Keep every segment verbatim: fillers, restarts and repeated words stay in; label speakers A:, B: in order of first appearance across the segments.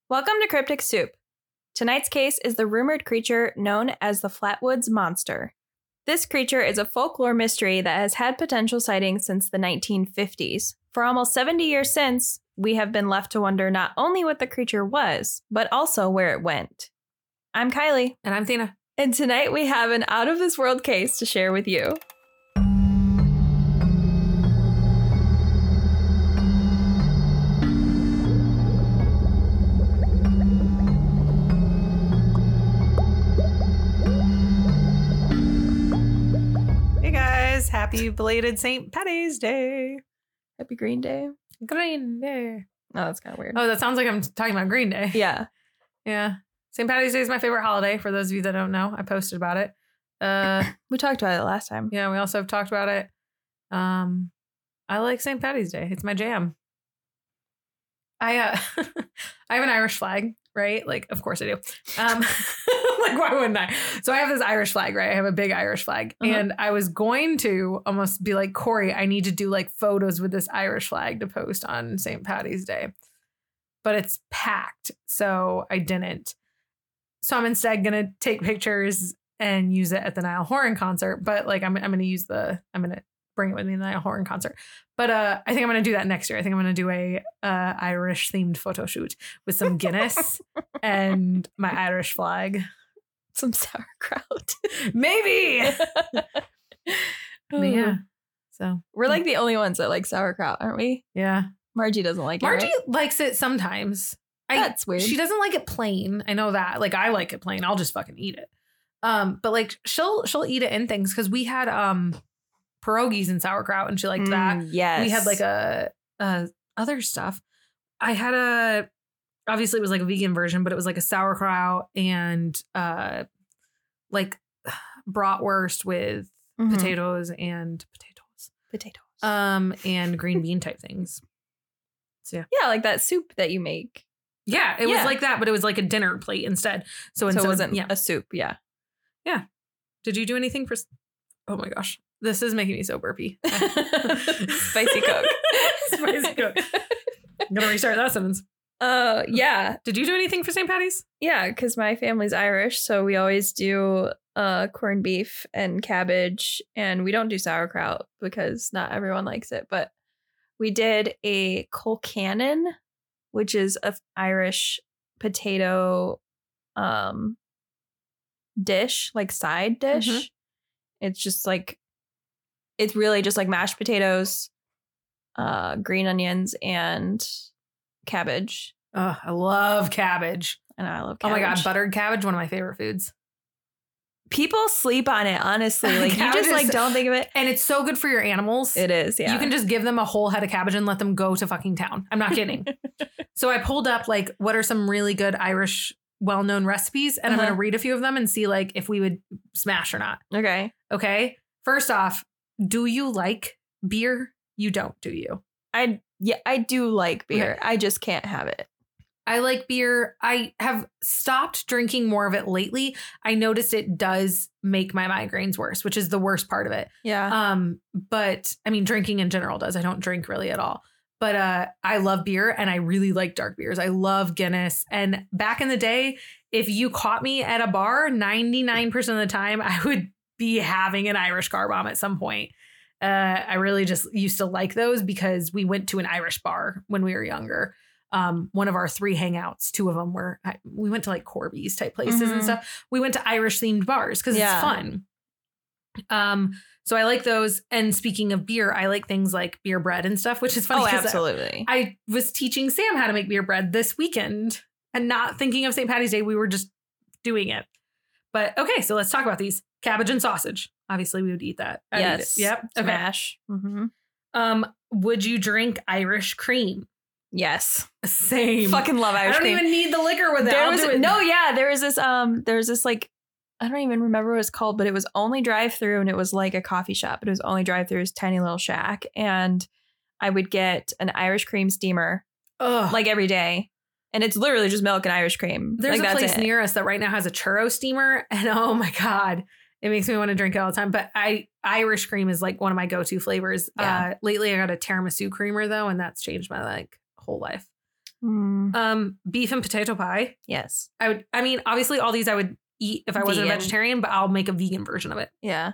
A: Welcome to Cryptic Soup. Tonight's case is the rumored creature known as the Flatwoods Monster. This creature is a folklore mystery that has had potential sightings since the nineteen fifties. For almost seventy years since, we have been left to wonder not only what the creature was, but also where it went. I'm Kylie.
B: And I'm Thina.
A: And tonight we have an out-of-this-world case to share with you.
B: Happy belated Saint Patty's Day.
A: Happy Green Day.
B: Green Day.
A: Oh, that's kind of weird.
B: Oh, that sounds like I'm talking about Green Day.
A: Yeah.
B: Yeah. Saint Patty's Day is my favorite holiday. For those of you that don't know, I posted about it. Uh,
A: we talked about it last time.
B: Yeah, we also have talked about it. Um, I like Saint Patty's Day. It's my jam. I uh, I have an Irish flag, right? Like, of course I do. Um, like, why wouldn't I? So I have this Irish flag, right? I have a big Irish flag. Uh-huh. And I was going to almost be like, Corey, I need to do like photos with this Irish flag to post on Saint Patty's Day. But it's packed. So I didn't. So I'm instead going to take pictures and use it at the Niall Horan concert. But like, I'm, I'm going to use the, I'm going to bring it with me to the Niall Horan concert. But uh, I think I'm going to do that next year. I think I'm going to do a uh, Irish themed photo shoot with some Guinness and my Irish flag.
A: Some sauerkraut.
B: Maybe. But yeah. So
A: we're like the only ones that like sauerkraut, aren't we?
B: Yeah.
A: Margie doesn't like
B: Margie
A: it. Margie right?
B: likes it sometimes.
A: That's
B: I,
A: weird.
B: She doesn't like it plain. I know that. Like, I like it plain. I'll just fucking eat it. Um, but like she'll she'll eat it in things because we had um pierogies and sauerkraut and she liked mm, that.
A: Yes.
B: We had like a, a other stuff. I had a obviously it was like a vegan version, but it was like a sauerkraut and uh like bratwurst with mm-hmm. potatoes and potatoes.
A: Potatoes.
B: Um and green bean type things. So yeah.
A: Yeah, like that soup that you make.
B: Yeah, it yeah. was like that, but it was like a dinner plate instead. So,
A: so
B: instead
A: it wasn't
B: of, yeah.
A: a soup, yeah.
B: Yeah. Did you do anything for oh my gosh. This is making me so burpy.
A: Spicy Coke.
B: Spicy Coke. I'm gonna restart that sentence.
A: Uh, yeah.
B: Did you do anything for Saint Patty's?
A: Yeah, because my family's Irish, so we always do uh corned beef and cabbage, and we don't do sauerkraut because not everyone likes it. But we did a colcannon, which is a Irish potato um dish, like side dish. Mm-hmm. It's just like it's really just like mashed potatoes, uh, green onions, and cabbage.
B: Oh, I love cabbage.
A: I know, I love cabbage.
B: Oh my God, buttered cabbage, one of my favorite foods.
A: People sleep on it, honestly. Like you just like don't think of it.
B: And it's so good for your animals.
A: It is, yeah.
B: You can just give them a whole head of cabbage and let them go to fucking town. I'm not kidding. So I pulled up like what are some really good Irish well-known recipes, and uh-huh. I'm going to read a few of them and see like if we would smash or not.
A: Okay.
B: Okay. First off, do you like beer? You don't, do you?
A: I yeah, I do like beer.
B: Okay.
A: I just can't have it.
B: I like beer. I have stopped drinking more of it lately. I noticed it does make my migraines worse, which is the worst part of it.
A: Yeah.
B: Um, but I mean, drinking in general does. I don't drink really at all. But uh, I love beer and I really like dark beers. I love Guinness. And back in the day, if you caught me at a bar, ninety-nine percent of the time, I would be having an Irish car bomb at some point. Uh, I really just used to like those because we went to an Irish bar when we were younger. Um, one of our three hangouts, two of them were, we went to like Corby's type places mm-hmm. and stuff. We went to Irish themed bars because yeah. it's fun. Um, so I like those. And speaking of beer, I like things like beer bread and stuff, which is funny.
A: Oh, absolutely.
B: I, I was teaching Sam how to make beer bread this weekend and not thinking of Saint Patty's Day. We were just doing it. But okay, so let's talk about these. Cabbage and sausage. Obviously, we would eat that. I'd
A: yes.
B: Eat Yep. Okay.
A: Smash. Mm-hmm.
B: Um, would you drink Irish cream?
A: Yes.
B: Same.
A: Fucking love Irish cream.
B: I don't cream. even need the liquor with it.
A: There
B: I'll
A: was,
B: do it.
A: No, yeah. There was this, um, there was this like, I don't even remember what it's called, but it was only drive through and it was like a coffee shop. It was only drive through, tiny little shack. And I would get an Irish cream steamer
B: Ugh.
A: like every day. And it's literally just milk and Irish cream.
B: There's
A: like,
B: a place
A: it.
B: near us that right now has a churro steamer. And oh my God, it makes me want to drink it all the time. But I Irish cream is like one of my go-to flavors. Yeah. Uh, lately, I got a tiramisu creamer, though, and that's changed my like whole life.
A: Mm,
B: Um, beef and potato pie.
A: yes.
B: I would, I mean, obviously all these I would eat if I wasn't a
A: Vegan.
B: vegetarian, but I'll make a vegan version of it.
A: Yeah.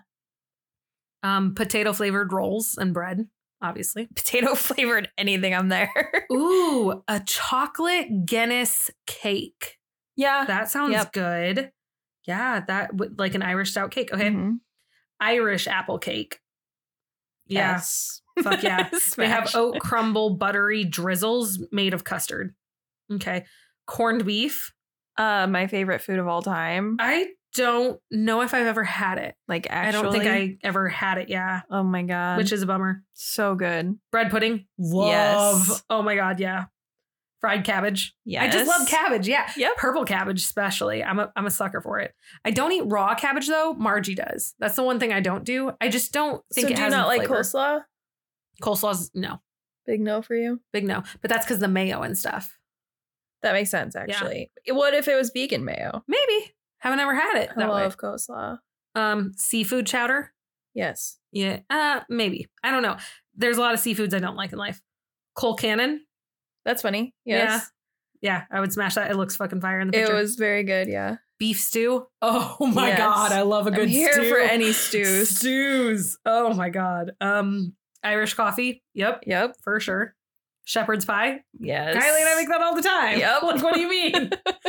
B: Um, potato flavored rolls and bread, obviously.
A: Potato flavored anything, I'm there.
B: Ooh, a chocolate Guinness cake.
A: Yeah.
B: That sounds
A: Yep.
B: good. Yeah, that would like an Irish stout cake. Okay.
A: Mhm.
B: Irish apple cake. Yeah.
A: Yes.
B: Fuck yeah. They have
A: Smash.
B: oat crumble buttery drizzles made of custard. Okay. Corned beef.
A: Uh, my favorite food of all time.
B: I don't know if I've ever had it.
A: Like actually,
B: I don't think I ever had it. Yeah.
A: Oh my god,
B: Which is a bummer.
A: so good.
B: Bread pudding. Love.
A: Yes.
B: Oh my God. Yeah. Fried cabbage.
A: Yeah,
B: I just love cabbage. Yeah.
A: Yep.
B: Purple cabbage, especially. I'm a, I'm a sucker for it. I don't eat raw cabbage though. Margie does. That's the one thing I don't do. I just don't think
A: So
B: it
A: do you
B: has
A: not like
B: flavor.
A: coleslaw?
B: Coleslaw's no.
A: Big no for you.
B: Big no. But that's because the mayo and stuff.
A: That makes sense, actually. What if it was vegan mayo?
B: Maybe. Haven't ever had it
A: I
B: that way.
A: love coleslaw.
B: Um, seafood chowder.
A: Yes.
B: Yeah. Uh, maybe. I don't know. There's a lot of seafoods I don't like in life. Cole cannon.
A: That's funny. Yes.
B: Yeah, I would smash that. It looks fucking fire in the
A: It
B: picture.
A: was very good, yeah.
B: Beef stew. Oh my
A: Yes.
B: God. I love a good
A: I'm here
B: stew.
A: for any stews.
B: Stews. Oh my God. Um, Irish coffee. Yep.
A: Yep.
B: For sure. Shepherd's pie.
A: Yes.
B: Kylie and I make that all the time.
A: Yep.
B: Like, what do you mean?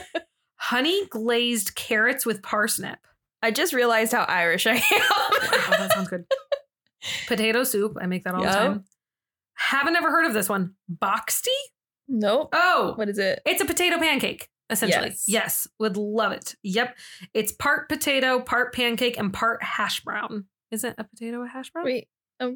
B: Honey glazed carrots with parsnip.
A: I just realized how Irish I am.
B: Oh, that sounds good. Potato soup. I make that all
A: Yep.
B: the time. Haven't ever heard of this one. Boxty?
A: Nope.
B: Oh,
A: What is it?
B: it's a potato pancake, essentially.
A: Yes.
B: Yes. Would love it. Yep. It's part potato, part pancake, and part hash brown. Is it a potato, a hash brown?
A: Wait.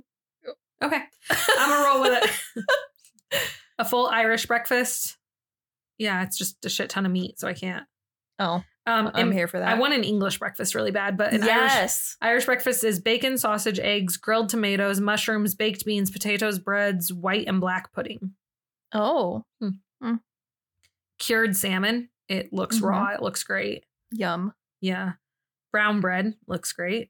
B: Okay. I'm going to roll with it. A full Irish breakfast. Yeah, it's just a shit ton of meat, so I can't.
A: Oh,
B: Um,
A: I'm
B: and
A: here for that.
B: I want an English breakfast really bad, but an Irish
A: yes.
B: Irish breakfast is bacon, sausage, eggs, grilled tomatoes, mushrooms, baked beans, potatoes, breads, white and black pudding.
A: Oh,
B: Cured salmon. It looks
A: Mhm.
B: raw. It looks great.
A: yum.
B: Yeah. Brown bread looks great.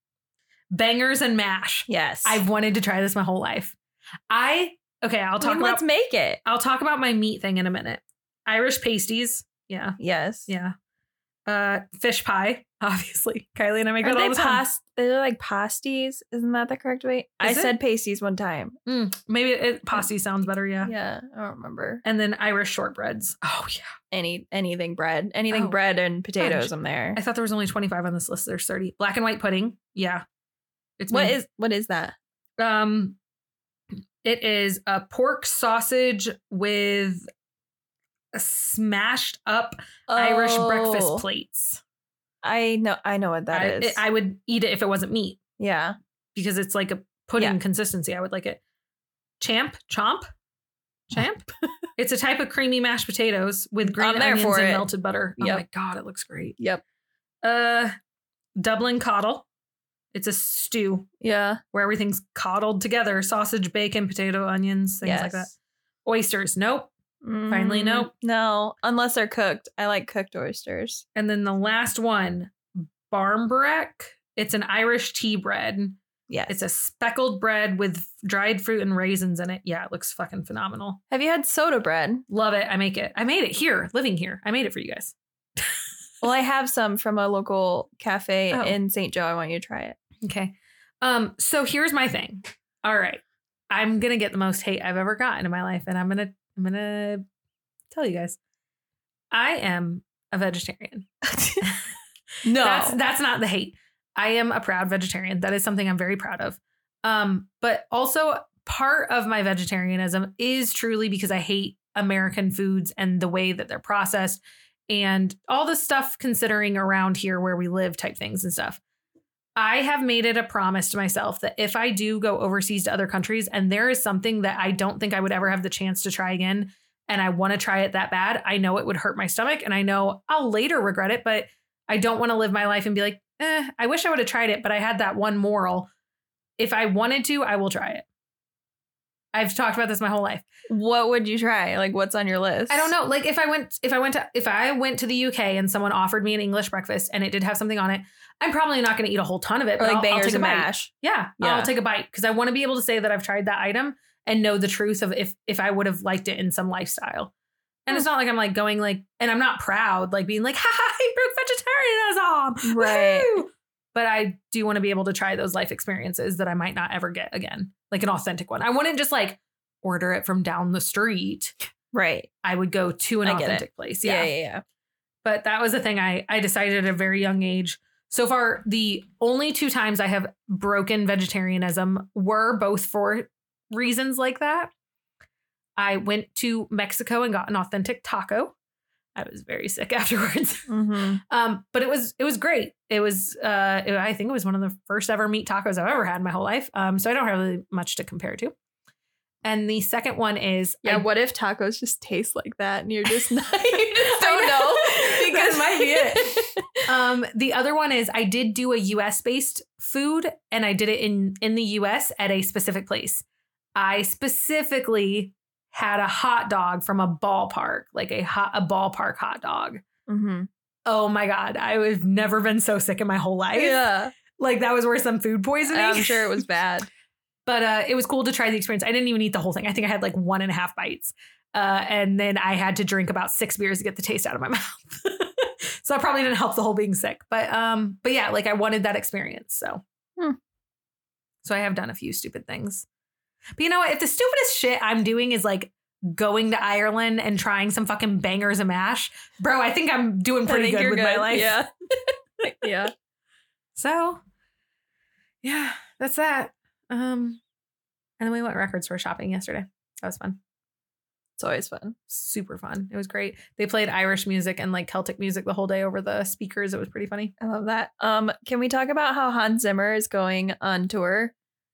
B: Bangers and mash.
A: Yes.
B: I've wanted to try this my whole life. I okay, I'll
A: I
B: talk
A: mean,
B: about
A: let's make it.
B: I'll talk about my meat thing in a minute. Irish pasties. Yeah.
A: Yes.
B: Yeah. Uh fish pie, obviously. Kylie and I make
A: Are
B: that all
A: they
B: the time.
A: past? They're like pasties. Isn't that the correct way? I
B: Is it?
A: said pasties one time.
B: Mm, maybe it pasty sounds better, yeah.
A: Yeah, I don't remember.
B: And then Irish shortbreads. Oh yeah.
A: Any anything bread, anything
B: Oh,
A: bread and potatoes.
B: fudge.
A: I'm there.
B: I thought there was only twenty-five on this list. There's thirty. Black and white pudding. Yeah. It's
A: What
B: me.
A: is what is that?
B: um it is a pork sausage with a smashed up Irish breakfast
A: Oh,
B: plates.
A: I know. I know what that
B: I,
A: is.
B: it- I would eat it if it wasn't meat
A: yeah.
B: because it's like a pudding
A: Yeah.
B: consistency. I would like it. Champ, chomp, champ. It's a type of creamy mashed potatoes with green
A: I'm there
B: onions
A: for
B: and
A: it.
B: melted butter. Oh
A: Yep.
B: my God, it looks great.
A: Yep.
B: Uh, Dublin coddle. It's a stew
A: Yeah.
B: where everything's coddled together: sausage, bacon, potato, onions, things
A: yes.
B: like that. Oysters, nope. Finally,
A: Mm,
B: nope.
A: No, unless they're cooked. I like cooked oysters.
B: And then the last one, barmbrack. It's an Irish tea bread.
A: Yes.
B: It's a speckled bread with dried fruit and raisins in it. Yeah, it looks fucking phenomenal.
A: Have you had soda bread?
B: Love it. I make it. I made it here, living here. I made it for you guys.
A: Well, I have some from a local cafe
B: Oh.
A: in Saint Joe. I want you to try it.
B: Okay. Um, so here's my thing. All right. I'm gonna get the most hate I've ever gotten in my life, and I'm gonna I'm gonna tell you guys. I am a vegetarian.
A: No.
B: That's that's not the hate. I am a proud vegetarian. That is something I'm very proud of. Um, but also part of my vegetarianism is truly because I hate American foods and the way that they're processed and all the stuff considering around here where we live type things and stuff. I have made it a promise to myself that if I do go overseas to other countries and there is something that I don't think I would ever have the chance to try again, and I want to try it that bad, I know it would hurt my stomach and I know I'll later regret it, but I don't want to live my life and be like, eh, I wish I would have tried it, but I had that one moral. If I wanted to, I will try it. I've talked about this my whole life.
A: What would you try? Like, what's on your list?
B: I don't know. Like if I went, if I went to, if I went to the U K and someone offered me an English breakfast and it did have something on it, I'm probably not going to eat a whole ton of it.
A: Or
B: but
A: like
B: I'll, I'll
A: bangers
B: take a
A: and
B: bite.
A: mash.
B: Yeah,
A: Yeah.
B: I'll take a bite because I want to be able to say that I've tried that item and know the truth of if if I would have liked it in some lifestyle. And it's not like I'm like going like, and I'm not proud, like being like, ha ha, I broke vegetarianism.
A: Right.
B: Woo! But I do want to be able to try those life experiences that I might not ever get again, like an authentic one. I wouldn't just like order it from down the street.
A: Right.
B: I would go to an
A: I get
B: authentic
A: it.
B: place.
A: Yeah.
B: Yeah.
A: Yeah. Yeah.
B: But that was the thing I, I decided at a very young age. So far, the only two times I have broken vegetarianism were both for reasons like that. I went to Mexico and got an authentic taco. I was very sick afterwards.
A: Mm-hmm.
B: Um, but it was it was great. It was uh, it, I think it was one of the first ever meat tacos I've ever had in my whole life. Um, so I don't have really much to compare to. And the second one is
A: Yeah.
B: I,
A: What if tacos just taste like that and you're just not, you just don't know? Because
B: That might be it. Um, the other one is I did do a U S based food and I did it in in the U S at a specific place. I specifically had a hot dog from a ballpark, like a hot a ballpark hot dog.
A: Mm-hmm.
B: Oh my God, I've never been so sick in my whole life.
A: Yeah.
B: Like that was worse than food poisoning.
A: I'm sure it was bad.
B: But uh, it was cool to try the experience. I didn't even eat the whole thing. I think I had like one and a half bites. Uh, and then I had to drink about six beers to get the taste out of my mouth. So that probably didn't help the whole being sick. But um, but yeah, like I wanted that experience. So
A: Hmm.
B: so I have done a few stupid things. But you know what? If the stupidest shit I'm doing is like going to Ireland and trying some fucking bangers and mash, bro, I think I'm doing
A: I
B: pretty
A: think
B: good
A: you're
B: with my life.
A: Yeah. Yeah.
B: So yeah, that's that. Um, and then we went record store shopping yesterday. That was fun.
A: It's always fun.
B: Super fun. It was great. They played Irish music and like Celtic music the whole day over the speakers. It was pretty funny.
A: I love that. Um, can we talk about how Hans Zimmer is going on tour?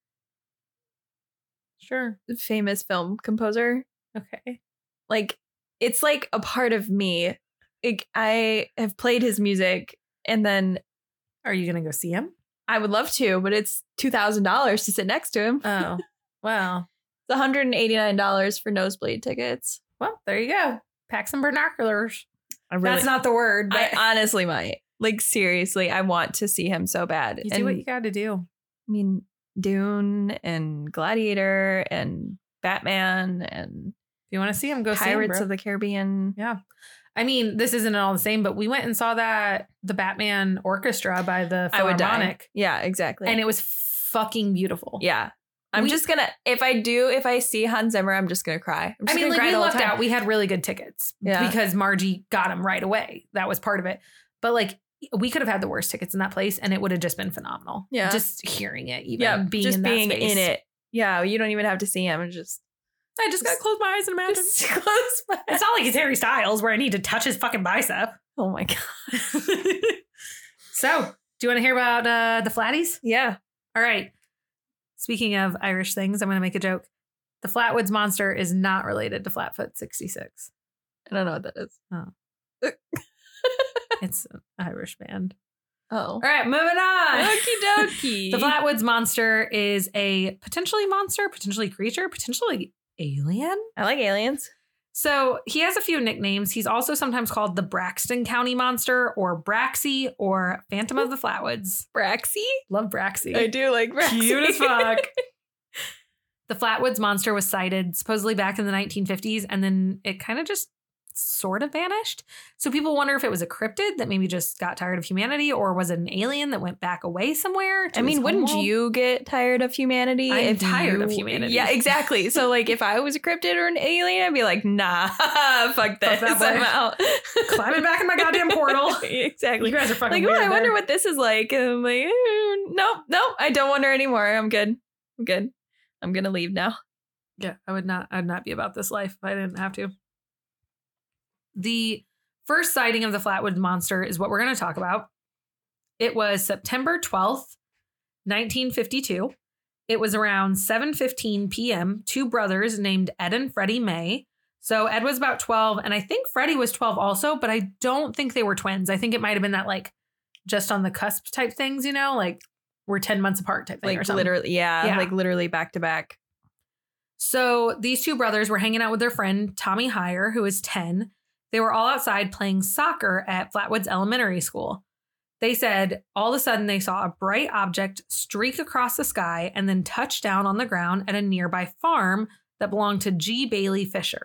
B: Sure.
A: Famous film composer.
B: Okay.
A: Like, it's like a part of me. Like, I have played his music, and then
B: Are you going to go see him?
A: I would love to, but it's two thousand dollars to sit next to him.
B: Oh, well.
A: It's one hundred eighty-nine dollars for nosebleed tickets.
B: Well, there you go. Pack some binoculars.
A: I really,
B: That's not the word, but
A: I honestly might. Like, seriously, I want to see him so bad.
B: you do
A: and
B: what you got to do.
A: I mean, Dune and Gladiator and Batman and
B: If you want to see him, go see him,
A: Pirates
B: bro.
A: of the Caribbean.
B: Yeah. I mean, this isn't all the same, but we went and saw that the Batman Orchestra by the
A: I would die.
B: Philharmonic.
A: Yeah, exactly.
B: And it was fucking beautiful.
A: yeah. I'm
B: We-
A: just gonna, if I do, if I see Hans Zimmer, I'm just gonna cry. I'm
B: I
A: just
B: mean,
A: gonna
B: like
A: cry
B: we
A: the whole
B: lucked
A: time.
B: out. We had really good tickets
A: Yeah.
B: because Margie got them right away. That was part of it. But like, we could have had the worst tickets in that place, and it would have just been phenomenal.
A: Yeah.
B: just hearing it, even
A: Yeah,
B: being
A: just
B: in that
A: being
B: space.
A: in it. Yeah, you don't even have to see him. It's just,
B: I just gotta close my eyes and imagine.
A: just close my
B: It's not like he's Harry Styles where I need to touch his fucking bicep.
A: Oh my god.
B: So, do you want to hear about uh, the Flatties?
A: Yeah.
B: All right. Speaking of Irish things, I'm going to make a joke. The Flatwoods Monster is not related to Flatfoot sixty-six.
A: I don't know what that is.
B: It's an Irish band.
A: Oh.
B: All right, moving on.
A: Okie dokie.
B: The Flatwoods Monster is a potentially monster, potentially creature, potentially alien.
A: I like aliens.
B: So he has a few nicknames. He's also sometimes called the Braxton County Monster or Braxy or Phantom of the Flatwoods.
A: Braxy?
B: Love Braxy.
A: I do like Braxy.
B: Cute as fuck. The Flatwoods Monster was sighted supposedly back in the nineteen fifties, and then it kind of just sort of vanished. So people wonder if it was a cryptid that maybe just got tired of humanity, or was it an alien that went back away somewhere? to
A: I mean,
B: his
A: wouldn't
B: homeworld?
A: you get tired of humanity?
B: I'm
A: if
B: tired
A: you-
B: of humanity.
A: Yeah, exactly. So, like, if I was a cryptid or an alien, I'd be like, nah, fuck this.
B: that boy.
A: I'm out.
B: Climbing back in my goddamn portal.
A: Exactly.
B: You guys are fucking
A: Like, oh,
B: weird
A: I wonder
B: there.
A: what this is like. And I'm like, eh, nope, nope. I don't wonder anymore. I'm good. I'm good. I'm gonna leave now.
B: Yeah, I would not. I'd not be about this life if I didn't have to. The first sighting of the Flatwood Monster is what we're going to talk about. It was September twelfth, nineteen fifty-two. It was around seven fifteen p.m. Two brothers named Ed and Freddie May. So Ed was about twelve, and I think Freddie was twelve also, but I don't think they were twins. I think it might have been that like just on the cusp type things, you know, like we're ten months apart type thing or
A: Like,
B: something.
A: literally, yeah,
B: Yeah.
A: like literally back to back.
B: So these two brothers were hanging out with their friend Tommy Heyer, who is ten. They were all outside playing soccer at Flatwoods Elementary School. They said all of a sudden they saw a bright object streak across the sky and then touch down on the ground at a nearby farm that belonged to G. Bailey Fisher.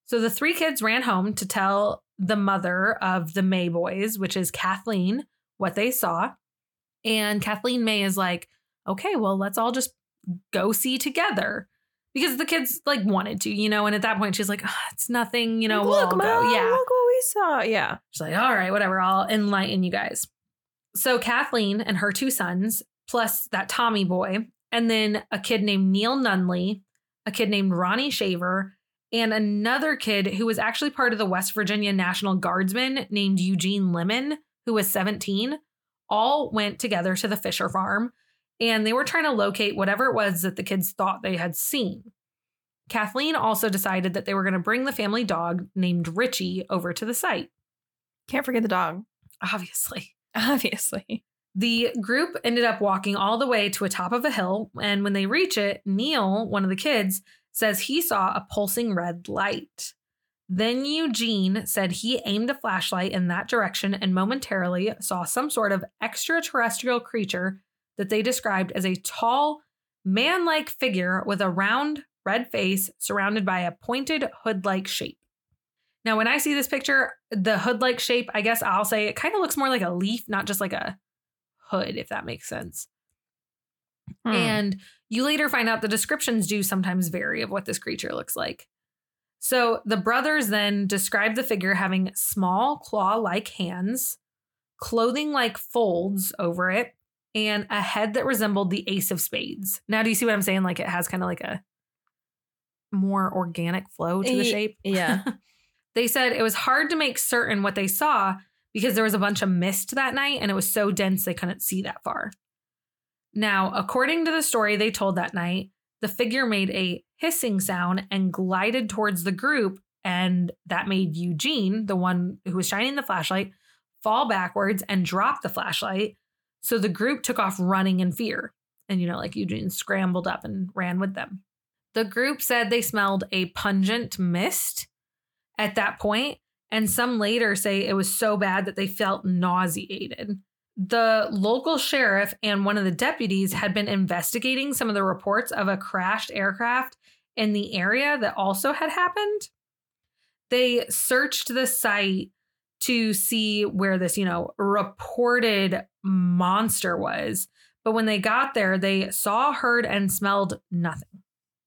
B: So the three kids ran home to tell the mother of the May boys, which is Kathleen, what they saw. And Kathleen May is like, okay, well, let's all just go see together. Because the kids like wanted to, you know, and at that point she's like, oh, it's nothing, you know,
A: Like,
B: we'll
A: look,
B: all
A: Mom,
B: go. Yeah.
A: Look what we saw. Yeah.
B: She's like, all right, whatever. I'll enlighten you guys. So Kathleen and her two sons, plus that Tommy boy, and then a kid named Neil Nunley, a kid named Ronnie Shaver, and another kid who was actually part of the West Virginia National Guardsmen named Eugene Lemon, who was seventeen, all went together to the Fisher farm, and they were trying to locate whatever it was that the kids thought they had seen. Kathleen also decided that they were going to bring the family dog named Richie over to the site.
A: Can't forget the dog.
B: Obviously.
A: Obviously.
B: The group ended up walking all the way to a top of a hill, and when they reach it, Neil, one of the kids, says he saw a pulsing red light. Then Eugene said he aimed a flashlight in that direction and momentarily saw some sort of extraterrestrial creature that they described as a tall, man-like figure with a round, red face surrounded by a pointed hood-like shape. Now, when I see this picture, the hood-like shape, I guess I'll say it kind of looks more like a leaf, not just like a hood, if that makes sense. Hmm. And you later find out the descriptions do sometimes vary of what this creature looks like. So the brothers then describe the figure having small claw-like hands, clothing like folds over it, and a head that resembled the ace of spades. Now, do you see what I'm saying? Like it has kind of like a more organic flow to the shape.
A: Yeah.
B: They said it was hard to make certain what they saw because there was a bunch of mist that night and it was so dense they couldn't see that far. Now, according to the story they told that night, the figure made a hissing sound and glided towards the group, and that made Eugene, the one who was shining the flashlight, fall backwards and drop the flashlight. So the group took off running in fear. And, you know, like Eugene scrambled up and ran with them. The group said they smelled a pungent mist at that point, and some later say it was so bad that they felt nauseated. The local sheriff and one of the deputies had been investigating some of the reports of a crashed aircraft in the area that also had happened. They searched the site to see where this, you know, reported monster was. But when they got there, they saw, heard, and smelled nothing.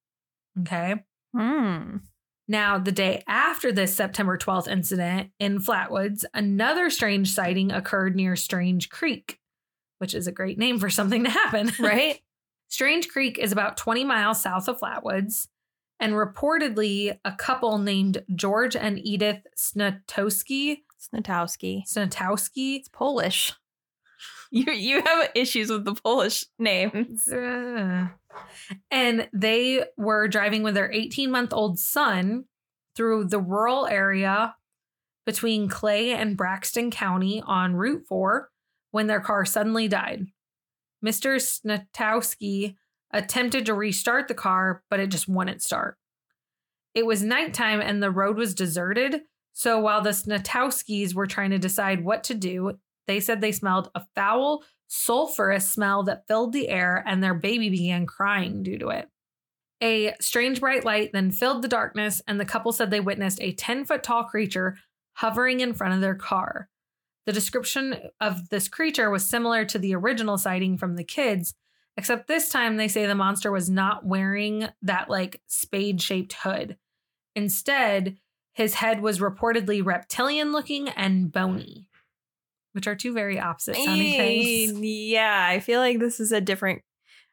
B: Okay.
A: Hmm.
B: Now, the day after this September twelfth incident in Flatwoods, another strange sighting occurred near Strange Creek, which is a great name for something to happen.
A: Right?
B: Strange Creek is about twenty miles south of Flatwoods, and reportedly a couple named George and Edith Snatowski.
A: Snatowski.
B: Snatowski.
A: It's Polish. You you have issues with the Polish names.
B: Uh, and they were driving with their eighteen-month-old son through the rural area between Clay and Braxton County on Route four when their car suddenly died. Mister Snatowski attempted to restart the car, but it just wouldn't start. It was nighttime and the road was deserted, so while the Snatowskis were trying to decide what to do, they said they smelled a foul, sulfurous smell that filled the air, and their baby began crying due to it. A strange bright light then filled the darkness, and the couple said they witnessed a ten-foot-tall creature hovering in front of their car. The description of this creature was similar to the original sighting from the kids, except this time they say the monster was not wearing that, like, spade-shaped hood. Instead, his head was reportedly reptilian-looking and bony, which are two very opposite sounding things.
A: Yeah, I feel like this is a different...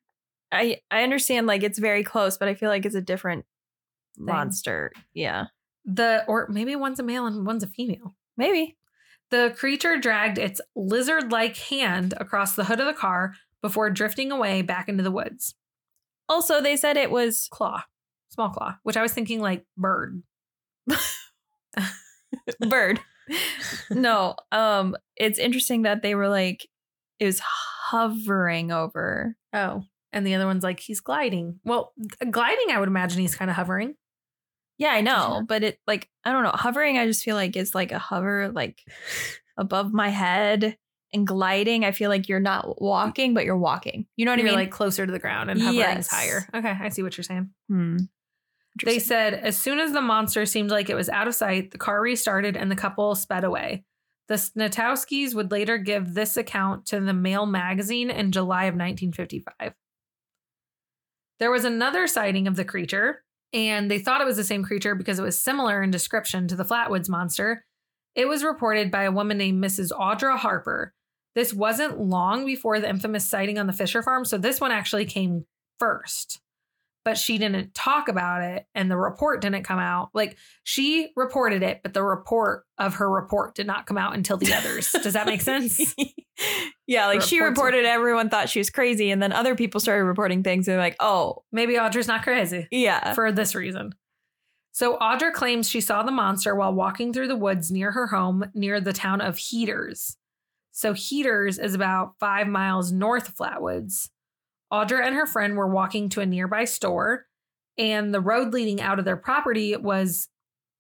A: I I understand, like, it's very close, but I feel like it's a different thing. Monster. Yeah.
B: The Or maybe one's a male and one's a female.
A: Maybe.
B: The creature dragged its lizard-like hand across the hood of the car before drifting away back into the woods.
A: Also, they said it was...
B: Claw. Small claw. Which I was thinking, like, bird.
A: Bird. No, um, it's interesting that they were like, it was hovering over.
B: Oh, and the other one's like, he's gliding. Well, gliding, I would imagine he's kind of hovering.
A: Yeah, I know, but it like, I don't know, hovering, I just feel like it's like a hover, like above my head, and gliding, I feel like you're not walking, but you're walking. You know what
B: you're
A: I mean?
B: Like closer to the ground, and hovering
A: yes.
B: is higher. Okay, I see what you're saying.
A: Hmm.
B: They said as soon as the monster seemed like it was out of sight, the car restarted and the couple sped away. The Snatowskis would later give this account to the Mail magazine in July of nineteen fifty-five. There was another sighting of the creature, and they thought it was the same creature because it was similar in description to the Flatwoods monster. It was reported by a woman named Missus Audra Harper. This wasn't long before the infamous sighting on the Fisher farm, so this one actually came first. But she didn't talk about it, and the report didn't come out. Like, she reported it, but the report of her report did not come out until the others. Does that make sense?
A: Yeah, like she reported, everyone thought she was crazy, and then other people started reporting things, and they're like, oh,
B: maybe Audra's not crazy.
A: Yeah.
B: For this reason. So Audra claims she saw the monster while walking through the woods near her home, near the town of Heaters. So Heaters is about five miles north of Flatwoods. Audra and her friend were walking to a nearby store, and the road leading out of their property was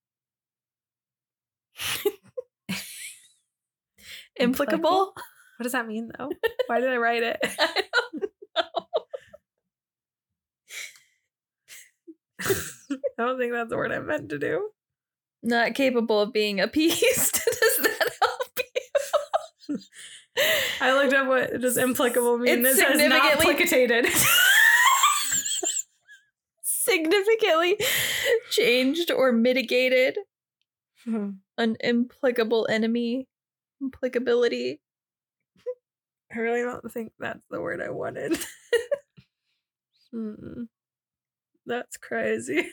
A: implicable.
B: What does that mean, though? Why did I write it?
A: I don't know.
B: I don't think that's the word I meant to do.
A: Not capable of being appeased. Does that help you?
B: I looked up what does implicable mean.
A: It's
B: it says not plicated.
A: Significantly changed or mitigated.
B: Hmm.
A: An implicable enemy. Implicability.
B: I really don't think that's the word I wanted. hmm. That's crazy.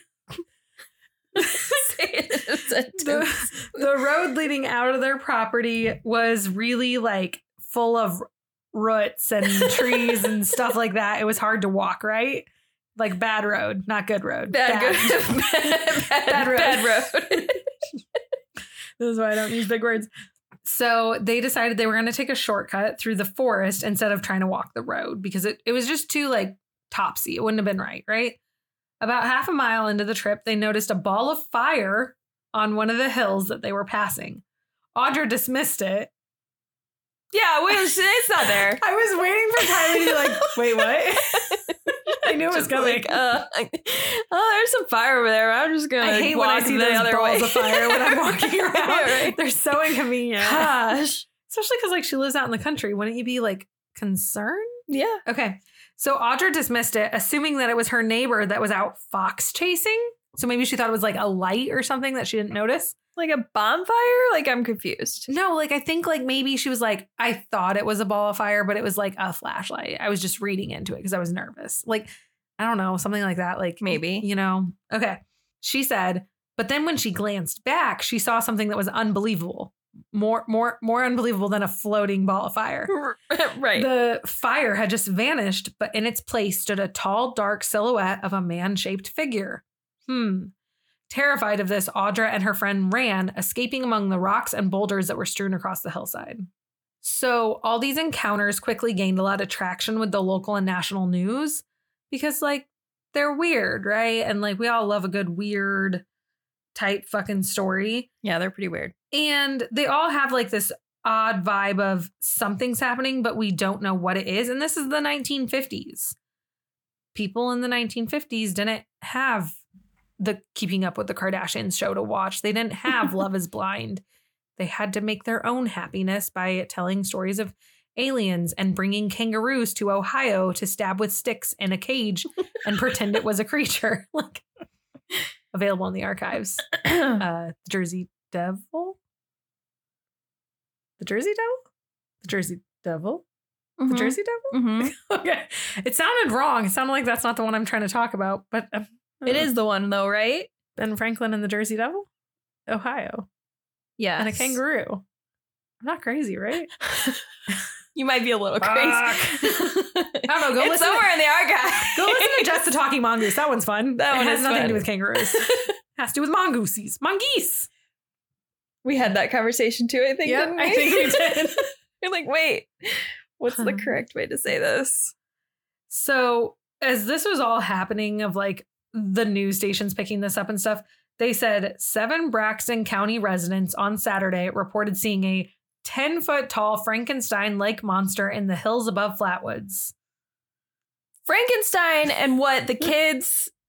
A: Say it in a sentence.
B: The, the road leading out of their property was really like full of roots and trees and stuff like that. It was hard to walk, right? Like bad road, not good road.
A: Bad,
B: bad.
A: good. bad, bad,
B: Bad road.
A: Bad road.
B: This is why I don't use big words. So they decided they were going to take a shortcut through the forest instead of trying to walk the road because it, it was just too like topsy. It wouldn't have been right, right? About half a mile into the trip, they noticed a ball of fire on one of the hills that they were passing. Audra dismissed it.
A: Yeah, wait, it's not there.
B: I was waiting for Kylie to be like, wait, what? I knew it was coming.
A: Like, uh, oh, there's some fire over there. I'm just gonna.
B: I hate
A: walk
B: when I see
A: the
B: those
A: other
B: balls
A: way.
B: of fire when I'm walking around.
A: Yeah, right.
B: They're so inconvenient.
A: Gosh.
B: Especially because like she lives out in the country. Wouldn't you be like concerned?
A: Yeah.
B: Okay. So Audra dismissed it, assuming that it was her neighbor that was out fox chasing. So maybe she thought it was like a light or something that she didn't notice.
A: Like a bonfire? Like, I'm confused.
B: No, like I think like maybe she was like, I thought it was a ball of fire, but it was like a flashlight. I was just reading into it because I was nervous. Like, I don't know, something like that. Like
A: Maybe.
B: you know, okay. She said, but then when she glanced back, she saw something that was unbelievable. More, more, more unbelievable than a floating ball of fire.
A: Right.
B: The fire had just vanished, but in its place stood a tall, dark silhouette of a man-shaped figure. Hmm. Terrified of this, Audra and her friend ran, escaping among the rocks and boulders that were strewn across the hillside. So all these encounters quickly gained a lot of traction with the local and national news because, like, they're weird, right? And, like, we all love a good weird type fucking story.
A: Yeah, they're pretty weird.
B: And they all have, like, this odd vibe of something's happening, but we don't know what it is. And this is the nineteen fifties. People in the nineteen fifties didn't have the Keeping Up with the Kardashians show to watch. They didn't have Love is Blind. They had to make their own happiness by telling stories of aliens and bringing kangaroos to Ohio to stab with sticks in a cage and pretend it was a creature. Like, available in the archives. Uh, the Jersey Devil? The Jersey Devil? The Jersey Devil?
A: Mm-hmm.
B: The Jersey Devil?
A: Mm-hmm.
B: Okay. It sounded wrong. It sounded like that's not the one I'm trying to talk about, but um,
A: It is the one, though, right?
B: Ben Franklin and the Jersey Devil? Ohio.
A: Yeah.
B: And a kangaroo. I'm not crazy, right?
A: You might be a little crazy.
B: I don't know. Go
A: it's
B: listen
A: somewhere
B: to,
A: in the archive.
B: Go listen to Just the Talking Mongoose. That one's fun.
A: That
B: it
A: one
B: has
A: is
B: nothing
A: fun.
B: to do with kangaroos. It has to do with mongooses. Mongoose.
A: We had that conversation too, I think,
B: Yep,
A: didn't we?
B: I think we did.
A: You're like, wait, what's the correct way to say this?
B: So as this was all happening of like the news stations picking this up and stuff, they said seven Braxton County residents on Saturday reported seeing a ten foot tall Frankenstein-like monster in the hills above Flatwoods.
A: Frankenstein and what the kids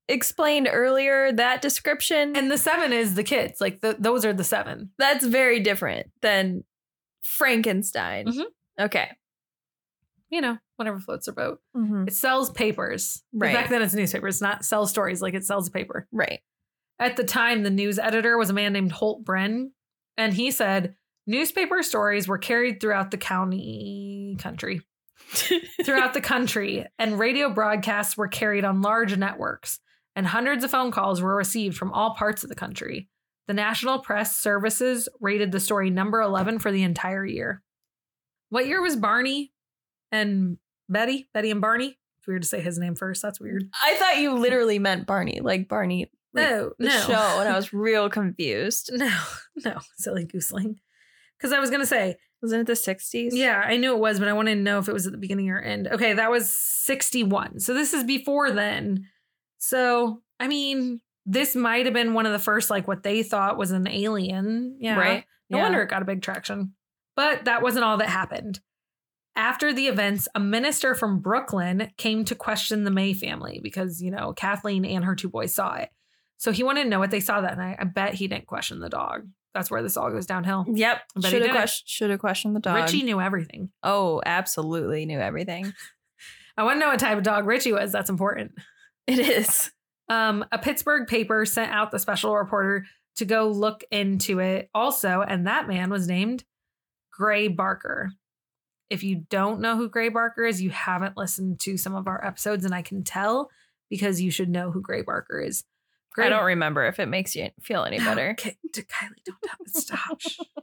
A: explained earlier, that description,
B: And the seven is the kids. Like the, those are the seven.
A: that's very different than Frankenstein.
B: Mhm.
A: Okay.
B: You know, whatever floats their boat.
A: Mm-hmm.
B: It sells papers.
A: Right.
B: Back then it's newspapers, not sells stories. Like it sells paper.
A: Right.
B: At the time, the news editor was a man named Holt Bren. And he said newspaper stories were carried throughout the county country. throughout the country, and radio broadcasts were carried on large networks, and hundreds of phone calls were received from all parts of the country. The National Press Services rated the story number eleven for the entire year. What year was Barney and Betty? Betty and Barney? It's weird to say his name first. That's weird.
A: I thought you literally meant Barney, like Barney, like
B: No,
A: the
B: no.
A: show, and I was real confused.
B: No, no, silly gooseling. Because I was going to say,
A: Wasn't it the sixties?
B: yeah, I knew it was, but I wanted to know if it was at the beginning or end. Okay, that was sixty-one. So this is before then. So, I mean, this might have been one of the first, like, what they thought was an alien. Yeah.
A: Right.
B: No
A: Yeah.
B: wonder it got a big traction. But that wasn't all that happened. After the events, a minister from Brooklyn came to question the May family because, you know, Kathleen and her two boys saw it. So he wanted to know what they saw that night. I bet he didn't question the dog. That's where this all goes downhill.
A: Yep.
B: But he
A: Should have
B: didn't.
A: questioned. Should have questioned the dog.
B: Richie knew everything.
A: Oh, absolutely knew everything.
B: I want to know what type of dog Richie was. That's important.
A: It is.
B: Um, a Pittsburgh paper sent out the special reporter to go look into it also, and that man was named Gray Barker. If you don't know who Gray Barker is, you haven't listened to some of our episodes, and I can tell because you should know who Gray Barker is. Gray-
A: I don't remember if it makes you feel any better.
B: Okay, Kylie, don't tell me. Stop.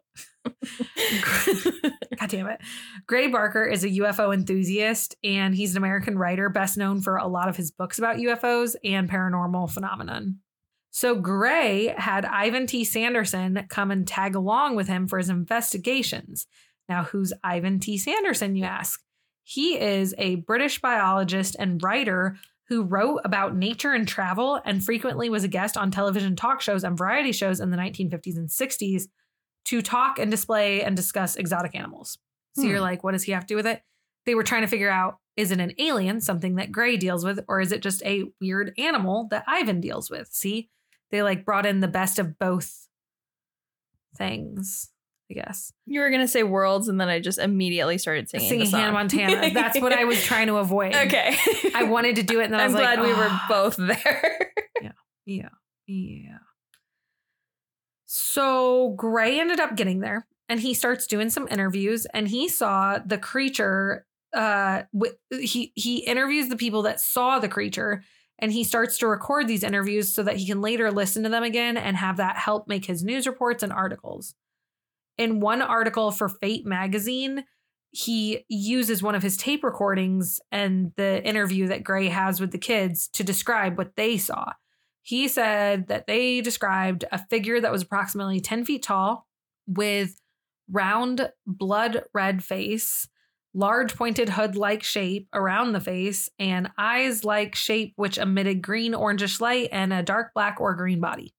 B: God damn it. Gray Barker is a U F O enthusiast, and he's an American writer best known for a lot of his books about U F Os and paranormal phenomenon. So Gray had Ivan T. Sanderson come and tag along with him for his investigations. Now, who's Ivan T. Sanderson, you ask? He is a British biologist and writer who wrote about nature and travel and frequently was a guest on television talk shows and variety shows in the nineteen fifties and sixties to talk and display and discuss exotic animals. So
A: Hmm.
B: you're like, what does he have to do with it? They were trying to figure out, is it an alien, something that Gray deals with, or is it just a weird animal that Ivan deals with? See, they like brought in the best of both things, I guess.
A: You were gonna say worlds, and then I just immediately started singing.
B: Singing
A: the song.
B: Hannah Montana. That's what I was trying to avoid.
A: Okay.
B: I wanted to do it, and then I
A: I'm
B: was
A: glad
B: like,
A: we were
B: "Ah."
A: both there.
B: Yeah. Yeah. So Gray ended up getting there, and he starts doing some interviews, and he saw the creature. Uh, with, he he interviews the people that saw the creature, and he starts to record these interviews so that he can later listen to them again and have that help make his news reports and articles. In one article for Fate magazine, he uses one of his tape recordings and the interview that Gray has with the kids to describe what they saw. He said that they described a figure that was approximately ten feet tall with round blood red face, large pointed hood-like shape around the face, and eyes-like shape which emitted green orangish light, and a dark black or green body.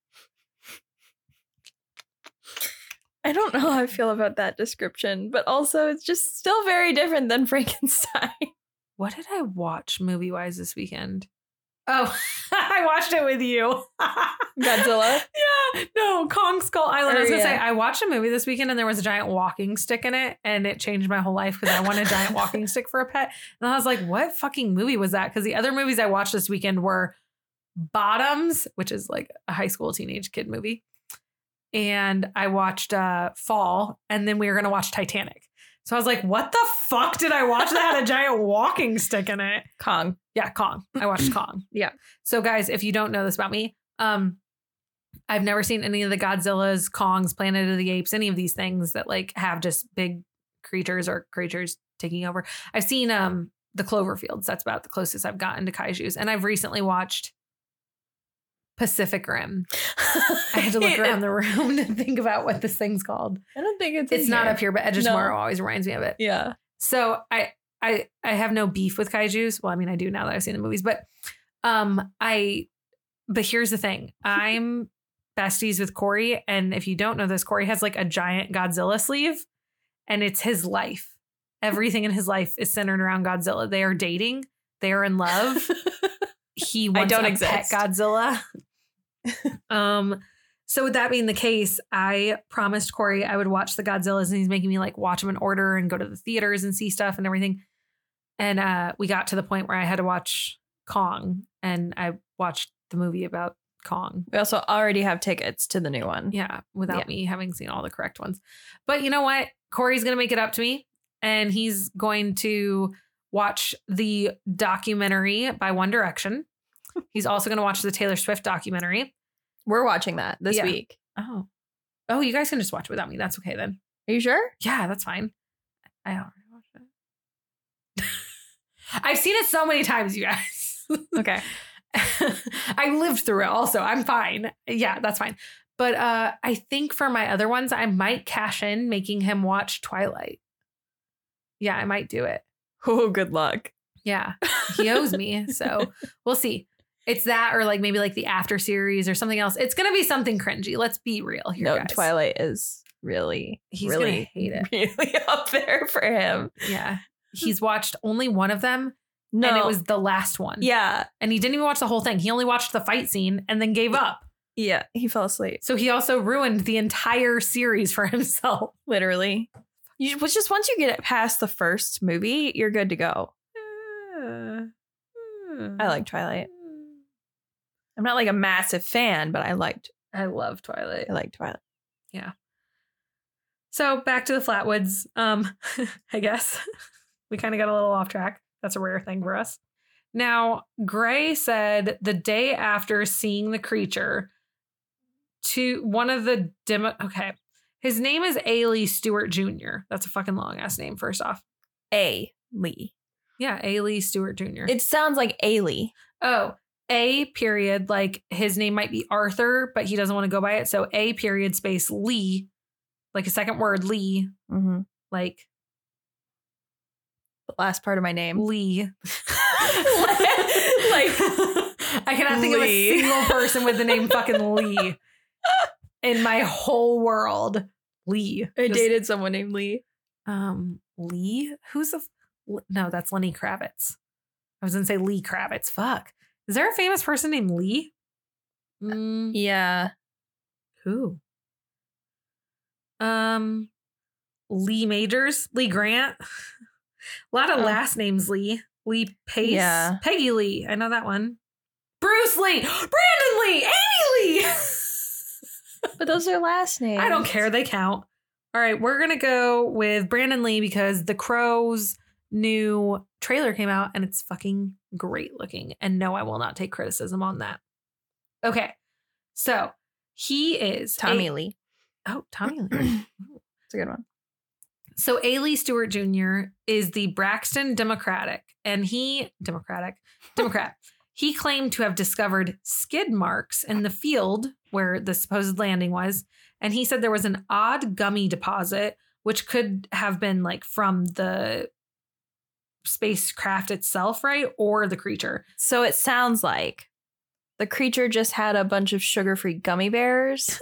A: I don't know how I feel about that description, but also it's just still very different than Frankenstein.
B: What did I watch movie-wise this weekend? Oh, I watched it with you.
A: Godzilla?
B: Yeah. No, Kong Skull Island. I was
A: Or,
B: going to say,
A: yeah.
B: I watched a movie this weekend and there was a giant walking stick in it, and it changed my whole life because I want a giant walking stick for a pet. And I was like, what fucking movie was that? Because the other movies I watched this weekend were Bottoms, which is like a high school teenage kid movie. And I watched uh, Fall, and then we were going to watch Titanic. So I was like, what the fuck did I watch that had a giant walking stick in it?
A: Kong.
B: Yeah, Kong. I watched Kong.
A: Yeah.
B: So guys, if you don't know this about me, um, I've never seen any of the Godzillas, Kongs, Planet of the Apes, any of these things that like have just big creatures or creatures taking over. I've seen um the Cloverfields. That's about the closest I've gotten to kaijus. And I've recently watched Pacific Rim. I had to look around the room to think about what this thing's called.
A: I don't think it's.
B: It's
A: in
B: not
A: here.
B: up here, but Edge of
A: No.
B: Tomorrow always reminds me of it.
A: Yeah.
B: So I I I have no beef with kaijus. Well, I mean, I do now that I've seen the movies, but um I but here's the thing. I'm besties with Corey, and if you don't know this, Corey has like a giant Godzilla sleeve, and it's his life. Everything in his life is centered around Godzilla. They are dating. They are in love. he wants
A: don't
B: a
A: exist.
B: pet Godzilla. um, so with that being the case, I promised Corey I would watch the Godzillas, and he's making me like watch them in order and go to the theaters and see stuff and everything. And uh, we got to the point where I had to watch Kong, and I watched the movie about Kong.
A: We also already have tickets to the new one.
B: Yeah, without
A: Yeah.
B: me having seen all the correct ones. But you know what? Corey's going to make it up to me, and he's going to watch the documentary by One Direction. He's also going to watch the Taylor Swift documentary.
A: We're watching that this
B: Yeah.
A: week.
B: Oh. Oh, you guys can just watch it without me. That's okay then.
A: Are you sure?
B: Yeah, that's fine. I already watched it. I've seen it so many times, you guys.
A: Okay.
B: I lived through it also. I'm fine. Yeah, that's fine. But uh, I think for my other ones, I might cash in making him watch Twilight. Yeah, I might do it.
A: Oh, good luck.
B: Yeah, he owes me. So we'll see. It's that or like maybe like the after series or something else. It's going to be something cringy. Let's be real here,
A: No,
B: guys.
A: Twilight is really,
B: He's
A: really,
B: gonna hate it.
A: really up there for him.
B: Yeah. He's watched only one of them.
A: No,
B: And it was the last one.
A: yeah,
B: And he didn't even watch the whole thing. He only watched the fight scene and then gave up.
A: yeah. He fell asleep.
B: So he also ruined the entire series for himself.
A: Literally. You was just once you get past the first movie, you're good to go. I like Twilight. I'm not like a massive fan, but I liked
B: I love Twilight.
A: I like Twilight.
B: So back to the Flatwoods. Um, I guess we kind of got a little off track. That's a rare thing for us. Now, Gray said the day after seeing the creature, to one of the demo. Okay, his name is Ailey Stewart Junior That's a fucking long ass name. First off,
A: A. Lee.
B: yeah, Ailey Stewart Junior
A: It sounds like Ailey.
B: Oh, A period. Like his name might be Arthur, but he doesn't want to go by it. So A period space Lee, like a second word, Lee,
A: Mm-hmm.
B: like
A: The last part of my name.
B: Lee.
A: Like-
B: I cannot think of a
A: Lee.
B: single person with the name fucking Lee in my whole world. Lee.
A: I
B: Just-
A: dated someone named Lee.
B: Um, Lee? Who's the? f- No, that's Lenny Kravitz. I was gonna say Lee Kravitz. Fuck. Is there a famous person named Lee? Mm,
A: Yeah.
B: who? Um, Lee Majors, Lee Grant. A lot of
A: Oh.
B: last names Lee. Lee Pace.
A: Yeah.
B: Peggy Lee. I know that one. Bruce Lee. Brandon Lee. Amy Lee.
A: But those are last names.
B: I don't care. They count. All right. We're going to go with Brandon Lee because The Crow's new trailer came out and it's fucking great looking. And no, I will not take criticism on that. Okay. So he is
A: Tommy
B: a-
A: Lee.
B: Oh, Tommy Lee.
A: It's a good one.
B: So Ailey Stewart Junior is the Braxton Democratic, and he Democratic Democrat. He claimed to have discovered skid marks in the field where the supposed landing was, and he said there was an odd gummy deposit, which could have been like from the spacecraft itself, right, or the creature.
A: So it sounds like the creature just had a bunch of sugar-free gummy bears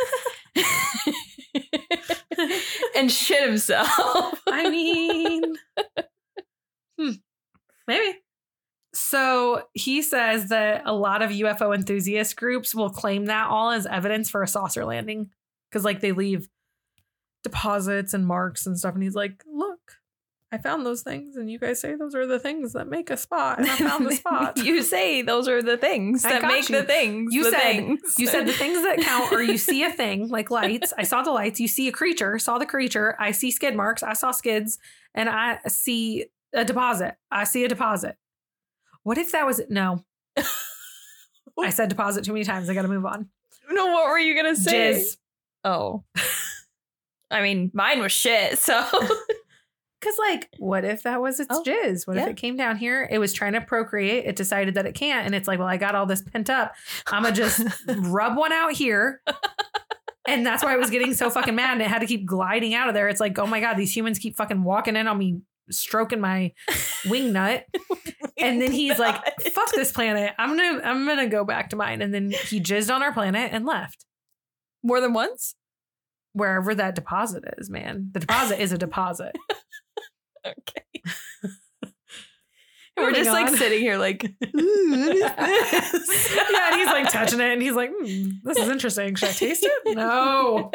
A: and shit himself.
B: I mean, hmm, maybe. So he says that a lot of U F O enthusiast groups will claim that all as evidence for a saucer landing because, like, they leave deposits and marks and stuff. And he's like, look, I found those things. And you guys say those are the things that make a spot. And I found the spot.
A: You say those are the things
B: I
A: that
B: got
A: make
B: you.
A: the things.
B: You
A: the
B: said
A: things.
B: you said the things that count are you see a thing like lights. I saw the lights. You see a creature. Saw the creature. I see skid marks. I saw skids. And I see a deposit. I see a deposit. What if that was no? I said deposit too many times. I got to move on.
A: No, what were you gonna say?
B: Jizz.
A: Oh, I mean, mine was shit. So
B: Because, like, what if that was its
A: Oh,
B: jizz? What
A: yeah.
B: if it came down here? It was trying to procreate. It decided that it can't. And it's like, well, I got all this pent up. I'm going to just rub one out here. And that's why I was getting so fucking mad. And it had to keep gliding out of there. It's like, oh my God, these humans keep fucking walking in on me, stroking my wing nut. And then he's like, fuck this planet. I'm going to, I'm going to go back to mine. And then he jizzed on our planet and left.
A: more than once.
B: Wherever that deposit is, man. The deposit is a deposit.
A: Okay. We're
B: Moving
A: just like
B: on.
A: sitting here like, "Ooh, what is this?"
B: Yeah, and he's like touching it and he's like, hmm, this is interesting. Should I taste it? No.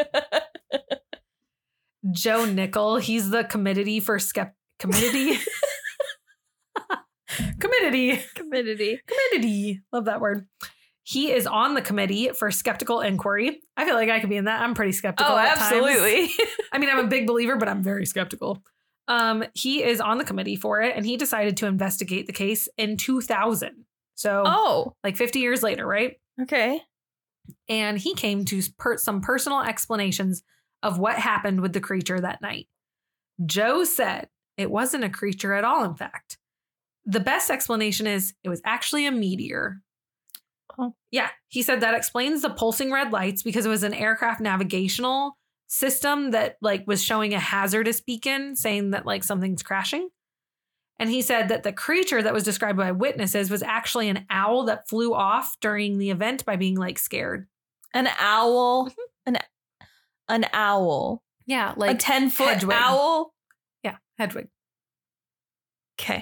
B: Joe Nickel, he's the committee for skept committee. committee.
A: Committee.
B: Committee. Love that word. He is on the committee for skeptical inquiry. I feel like I could be in that. I'm pretty skeptical.
A: Oh,
B: at times.
A: absolutely.
B: I mean, I'm a big believer, but I'm very skeptical. Um, he is on the committee for it, and he decided to investigate the case in two thousand. So,
A: Oh,
B: like fifty years later, right?
A: okay.
B: And he came to per- some personal explanations of what happened with the creature that night. Joe said it wasn't a creature at all, in fact. The best explanation is it was actually a meteor.
A: Oh.
B: Yeah, he said that explains the pulsing red lights because it was an aircraft navigational system that like was showing a hazardous beacon saying that like something's crashing. And he said that the creature that was described by witnesses was actually an owl that flew off during the event by being like scared.
A: An owl. An an owl.
B: Yeah,
A: A
B: like
A: ten foot
B: Hedwig.
A: owl.
B: yeah, Hedwig.
A: Okay.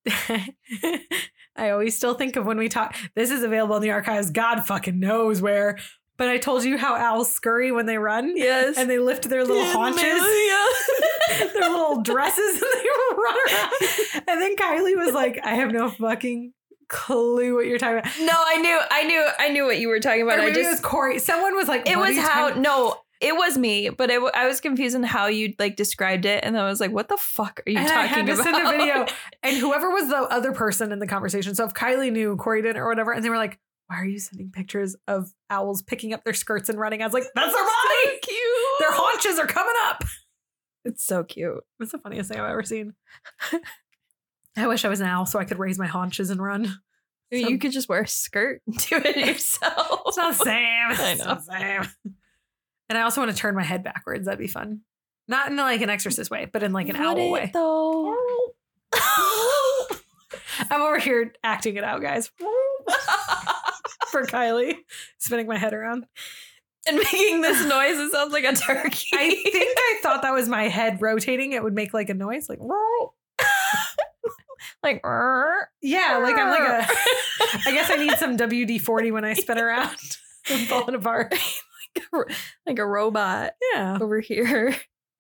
B: I always still think of when we talk. This is available in the archives. God fucking knows where. But I told you how owls scurry when they run.
A: Yes.
B: And they lift their little
A: Yeah,
B: haunches,
A: yeah.
B: their little dresses, and they run around. And then Kylie was like, I have no fucking clue what you're talking about.
A: No, I knew, I knew, I knew what you were talking about.
B: Or
A: I
B: maybe
A: just,
B: it was Corey. Someone was like,
A: it
B: what
A: was
B: are you
A: how,
B: talking-
A: no, it was me, but it, w- I was confused on how you like described it. And I was like, what the fuck are you
B: And
A: talking
B: I had to
A: about?
B: send a video. And whoever was the other person in the conversation. So if Kylie knew, Corey didn't, or whatever, and they were like, why are you sending pictures of owls picking up their skirts and running? I was like, that's their body.
A: So cute.
B: Their haunches are coming up.
A: It's so cute.
B: It's the funniest thing I've ever seen. I wish I was an owl so I could raise my haunches and run.
A: You
B: Some-
A: could just wear a skirt and do it yourself.
B: It's not the same.
A: I
B: It's
A: know.
B: not the same. And I also want to turn my head backwards. That'd be fun. Not in like an exorcist way, but in like an
A: Would
B: owl
A: it,
B: way.
A: though?
B: I'm over here acting it out, guys. For Kylie, spinning my head around.
A: And making this noise, it sounds like a turkey.
B: I think I thought that was my head rotating. It would make like a noise, like
A: like, "Rrr."
B: yeah, like I'm like a. I guess I need some W D forty when I spin around. I'm falling apart.
A: like a robot
B: Yeah.
A: over here.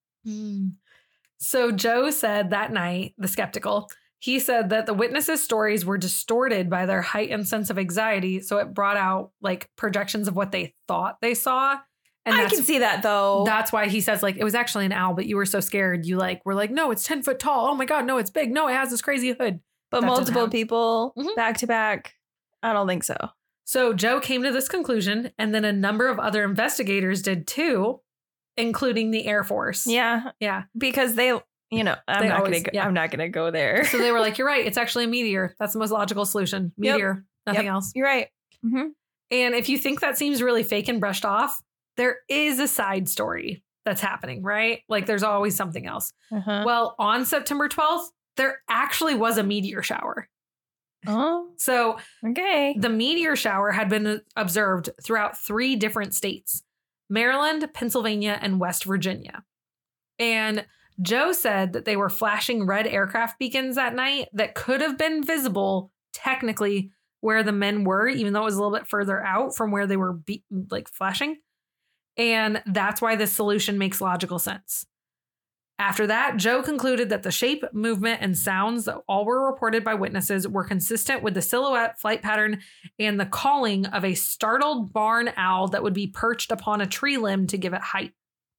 B: So Joe said that night, the skeptical, he said that the witnesses' stories were distorted by their heightened sense of anxiety. So it brought out like projections of what they thought they saw. And
A: I
B: that's,
A: can see that though.
B: that's why he says like, it was actually an owl, but you were so scared. You like, were like, no, it's ten foot tall. Oh my God, no, it's big. No, it has this crazy hood.
A: but
B: that didn't
A: multiple
B: happen.
A: people
B: Mhm.
A: back to back, I don't think so.
B: So Joe came to this conclusion, and then a number of other investigators did too, including the Air Force.
A: Yeah,
B: Yeah.
A: because they, you know, I'm
B: They
A: not
B: always-
A: gonna, go,
B: yeah.
A: I'm not gonna go there.
B: So they were like, you're right. It's actually a meteor. That's the most logical solution.
A: Yep.
B: Meteor, nothing
A: Yep.
B: else.
A: You're right. Mm-hmm.
B: And if you think that seems really fake and brushed off, there is a side story that's happening, right? Like there's always something else.
A: Uh-huh.
B: Well, on September twelfth, there actually was a meteor shower.
A: Oh,
B: So
A: okay.
B: the meteor shower had been observed throughout three different states: Maryland, Pennsylvania, and West Virginia. And Joe said that they were flashing red aircraft beacons that night that could have been visible technically where the men were, even though it was a little bit further out from where they were be- like flashing. And that's why this solution makes logical sense. After that, Joe concluded that the shape, movement, and sounds that all were reported by witnesses were consistent with the silhouette, flight pattern, and the calling of a startled barn owl that would be perched upon a tree limb to give it height.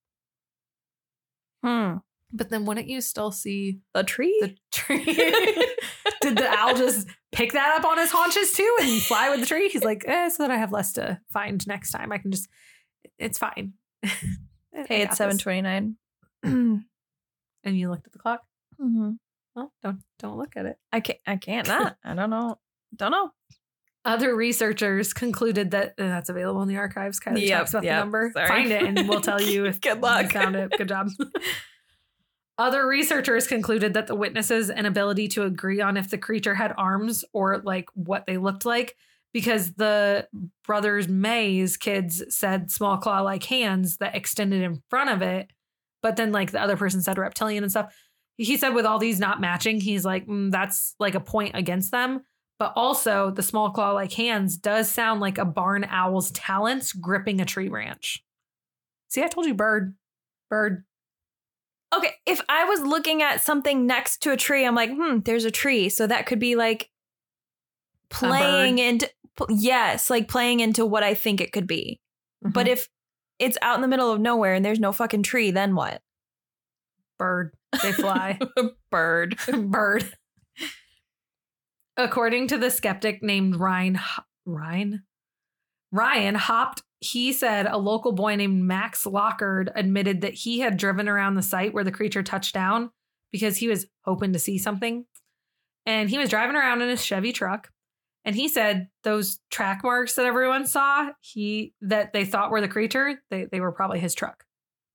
A: Hmm.
B: But then wouldn't you still see
A: The tree.
B: the tree? Did the owl just pick that up on his haunches too and fly with the tree? He's like, eh, so that I have less to find next time. I can just, it's fine.
A: Hey, it's seven twenty-nine. mm-hmm.
B: And you looked at the clock. Well, don't don't look at it.
A: I can't. I can't not. I don't know. Don't know.
B: Other researchers concluded that and that's available in the archives. Kylie
A: Yep,
B: talks about
A: yep,
B: the number.
A: sorry.
B: Find it and we'll tell you if
A: Good luck.
B: you found it. Good job. Other researchers concluded that the witnesses' inability to agree on if the creature had arms or like what they looked like, because the brothers May's kids said small claw-like hands that extended in front of it, but then like the other person said reptilian and stuff. he said with all these not matching, he's like, mm, that's like a point against them. But also the small claw-like hands does sound like a barn owl's talons gripping a tree branch. See, I told you bird. Bird.
A: Okay, if I was looking at something next to a tree, I'm like, hmm, there's a tree. So that could be like playing into, yes, like playing into what I think it could be. Mm-hmm. But if it's out in the middle of nowhere and there's no fucking tree, then what?
B: Bird. They fly.
A: Bird.
B: Bird. According to the skeptic named Ryan, Ryan, Ryan Hopped, he said a local boy named Max Lockard admitted that he had driven around the site where the creature touched down because he was hoping to see something. And he was driving around in his Chevy truck. And he said those track marks that everyone saw, he that they thought were the creature, they, they were probably his truck.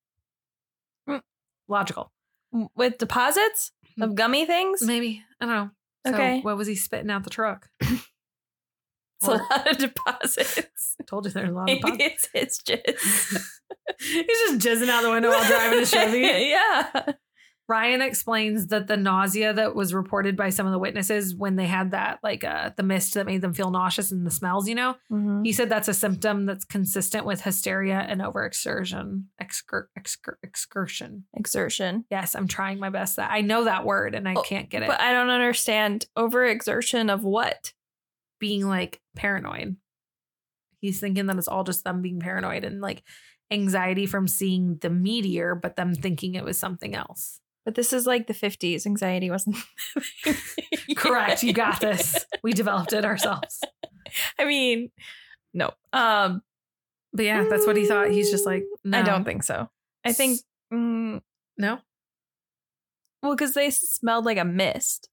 B: Mm. Logical.
A: With deposits of gummy things?
B: Maybe. I don't know. So
A: okay.
B: What was he spitting out the truck?
A: It's or, a lot of deposits.
B: I told you there's a lot
A: Maybe
B: of deposits.
A: It's his jizz.
B: He's just jizzing out the window while driving a Chevy.
A: Yeah.
B: Ryan explains that the nausea that was reported by some of the witnesses when they had that, like uh, the mist that made them feel nauseous and the smells, you know, mm-hmm. he said that's a symptom that's consistent with hysteria and overexertion. Excur- excur- excursion.
A: Exertion.
B: Yes, I'm trying my best. That I know that word and I oh, can't get it.
A: But I don't understand. Overexertion of what?
B: Being like paranoid. He's thinking that it's all just them being paranoid and like anxiety from seeing the meteor, but them thinking it was something else.
A: But this is like the fifties. Anxiety wasn't.
B: Correct. You got this. We developed it ourselves.
A: I mean, no. Um,
B: but yeah, that's what he thought. He's just like, no.
A: I don't think so. I think mm,
B: no.
A: Well, because they smelled like a mist.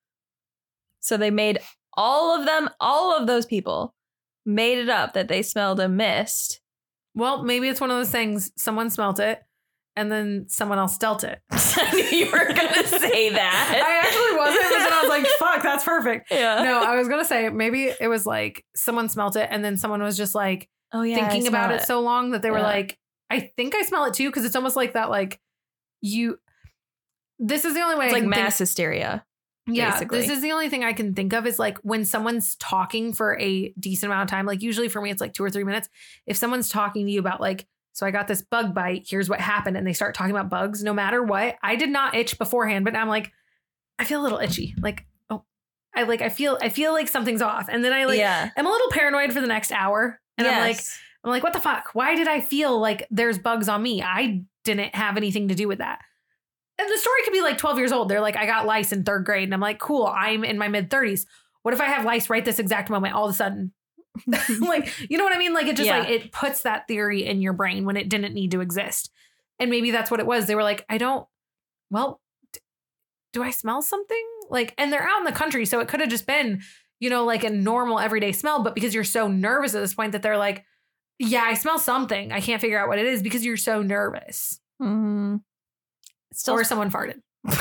A: So they made all of them, all of those people made it up that they smelled a mist.
B: Well, maybe it's one of those things. Someone smelt it. And then someone else dealt it.
A: I knew you were going to say that.
B: I actually wasn't. But then I was like, fuck, that's perfect.
A: Yeah.
B: No, I was going to say maybe it was like someone smelt it and then someone was just like
A: oh, yeah,
B: thinking about it. it so long that they yeah. were like, I think I smell it too. Because it's almost like that, like you, this is the only way.
A: It's
B: I
A: like
B: can
A: mass
B: think,
A: hysteria.
B: Yeah.
A: Basically.
B: This is the only thing I can think of is like when someone's talking for a decent amount of time, like usually for me, it's like two or three minutes. If someone's talking to you about like, so I got this bug bite. Here's what happened. And they start talking about bugs. No matter what, I did not itch beforehand, but now I'm like, I feel a little itchy. Like, oh, I like, I feel, I feel like something's off. And then I like,
A: yeah.
B: I'm a little paranoid for the next hour. And yes. I'm like, I'm like, what the fuck? Why did I feel like there's bugs on me? I didn't have anything to do with that. And the story could be like twelve years old. They're like, I got lice in third grade. And I'm like, cool. I'm in my mid thirties. What if I have lice right this exact moment? All of a sudden, like, you know what I mean? Like it just yeah. like it puts that theory in your brain when it didn't need to exist. And maybe that's what it was. They were like, I don't, well, d- do I smell something? Like, and they're out in the country. So it could have just been, you know, like a normal everyday smell. But because you're so nervous at this point that they're like, yeah, I smell something. I can't figure out what it is because you're so nervous.
A: Mm-hmm.
B: Still, or someone farted.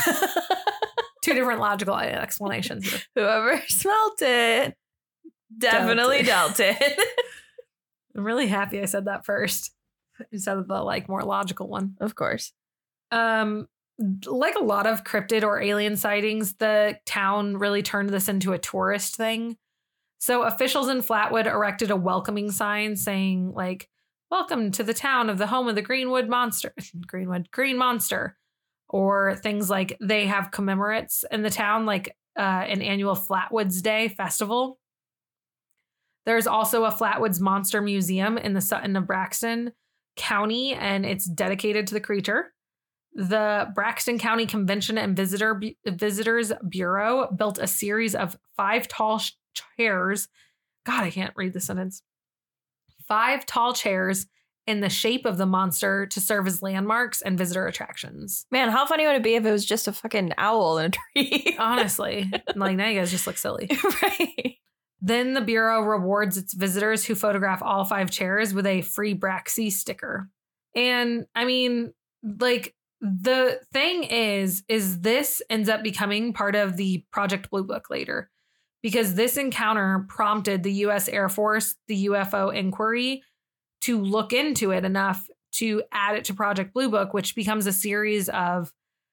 B: Two different logical explanations.
A: Whoever smelt it. Definitely dealt it. Dealt it.
B: I'm really happy I said that first instead of the like more logical one.
A: Of course.
B: Um, like a lot of cryptid or alien sightings, the town really turned this into a tourist thing. So officials in Flatwood erected a welcoming sign saying like, welcome to the town of the home of the Greenwood Monster, Greenwood Green Monster, or things like they have commemorates in the town, like uh, an annual Flatwoods Day festival. There's also a Flatwoods Monster Museum in the Sutton of Braxton County, and it's dedicated to the creature. The Braxton County Convention and Visitor Visitors Bureau built a series of five tall chairs. God, I can't read the sentence. Five tall chairs in the shape of the monster to serve as landmarks and visitor attractions.
A: Man, how funny would it be if it was just a fucking owl in a tree?
B: Honestly, like now you guys just look silly.
A: Right.
B: Then the Bureau rewards its visitors who photograph all five chairs with a free Braxy sticker. And I mean, like the thing is, is this ends up becoming part of the Project Blue Book later, because this encounter prompted the U S Air Force, the U F O inquiry, to look into it enough to add it to Project Blue Book, which becomes a series of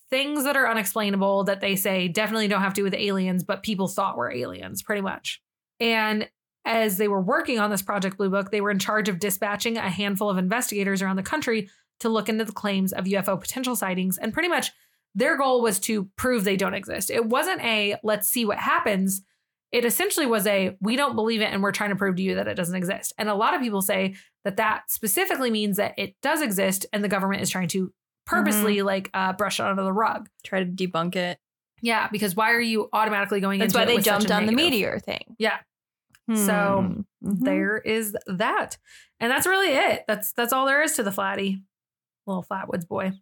B: things that are unexplainable that they say definitely don't have to do with aliens, but people thought were aliens, pretty much. And as they were working on this Project Blue Book, they were in charge of dispatching a handful of investigators around the country to look into the claims of U F O potential sightings. And pretty much their goal was to prove they don't exist. It wasn't a let's see what happens. It essentially was a we don't believe it and we're trying to prove to you that it doesn't exist. And a lot of people say that that specifically means that it does exist and the government is trying to purposely mm-hmm. like uh, brush it under the rug.
A: Try to debunk it.
B: Yeah, because why are you automatically going
A: That's
B: into
A: why
B: it
A: they jumped on the meteor thing.
B: Yeah.
A: Hmm.
B: So
A: mm-hmm.
B: there is that. And that's really it. That's that's all there is to the Flatty. Little Flatwoods boy.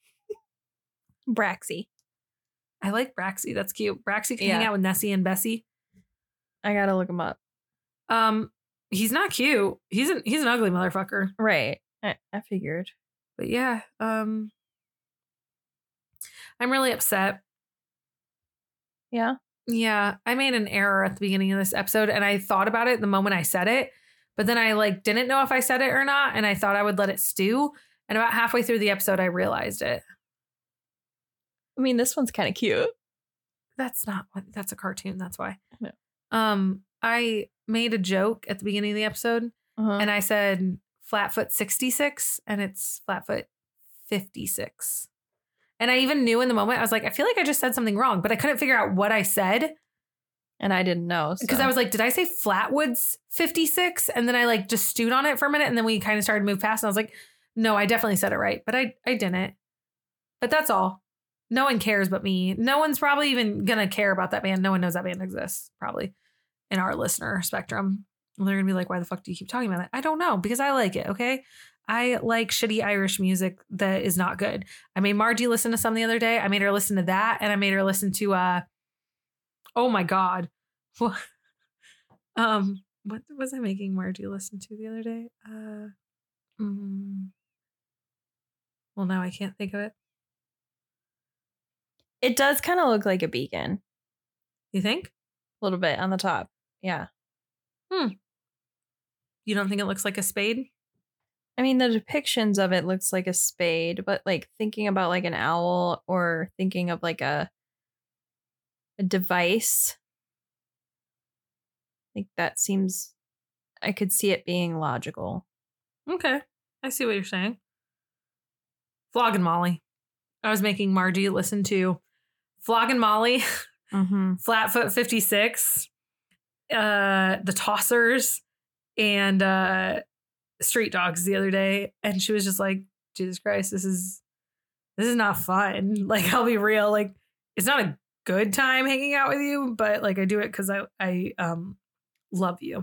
A: Braxy.
B: I like Braxy. That's cute. Braxy can
A: yeah.
B: hang out with Nessie and Bessie.
A: I gotta look him up.
B: Um, he's not cute. He's an he's an ugly motherfucker.
A: Right. I, I figured.
B: But yeah, um I'm really upset.
A: Yeah.
B: Yeah. I made an error at the beginning of this episode and I thought about it the moment I said it, but then I like didn't know if I said it or not, and I thought I would let it stew. And about halfway through the episode, I realized it.
A: I mean, this one's kind of cute.
B: That's not what that's a cartoon. That's why.
A: No.
B: Um, I made a joke at the beginning of the episode
A: uh-huh.
B: and I said Flatfoot sixty-six and it's Flatfoot fifty-six. And I even knew in the moment, I was like, I feel like I just said something wrong, but I couldn't figure out what I said.
A: And I didn't know.
B: Because so. I was like, did I say Flatwoods fifty-six? And then I like just stewed on it for a minute and then we kind of started to move past and I was like, no, I definitely said it right, but I, I didn't. But that's all. No one cares but me. No one's probably even going to care about that band. No one knows that band exists, probably, in our listener spectrum. And they're going to be like, why the fuck do you keep talking about it? I don't know, because I like it, okay? I like shitty Irish music that is not good. I made Margie listen to some the other day. I made her listen to that, and I made her listen to, uh, oh my God. um, what was I making Margie listen to the other day? Uh, mm, well, now I can't think of it.
A: It does kind of look like a beacon.
B: You think?
A: A little bit on the top. Yeah.
B: Hmm. You don't think it looks like a spade?
A: I mean, the depictions of it looks like a spade, but like thinking about like an owl or thinking of like a a device, like that seems, I could see it being logical.
B: Okay. I see what you're saying. Flogging Molly. I was making Margie listen to Flogging Molly,
A: mm-hmm.
B: Flatfoot fifty-six, uh, The Tossers, and uh, Street Dogs the other day, and she was just like, Jesus Christ, this is this is not fun. Like, I'll be real, like, it's not a good time hanging out with you, but like I do it because I I um love you.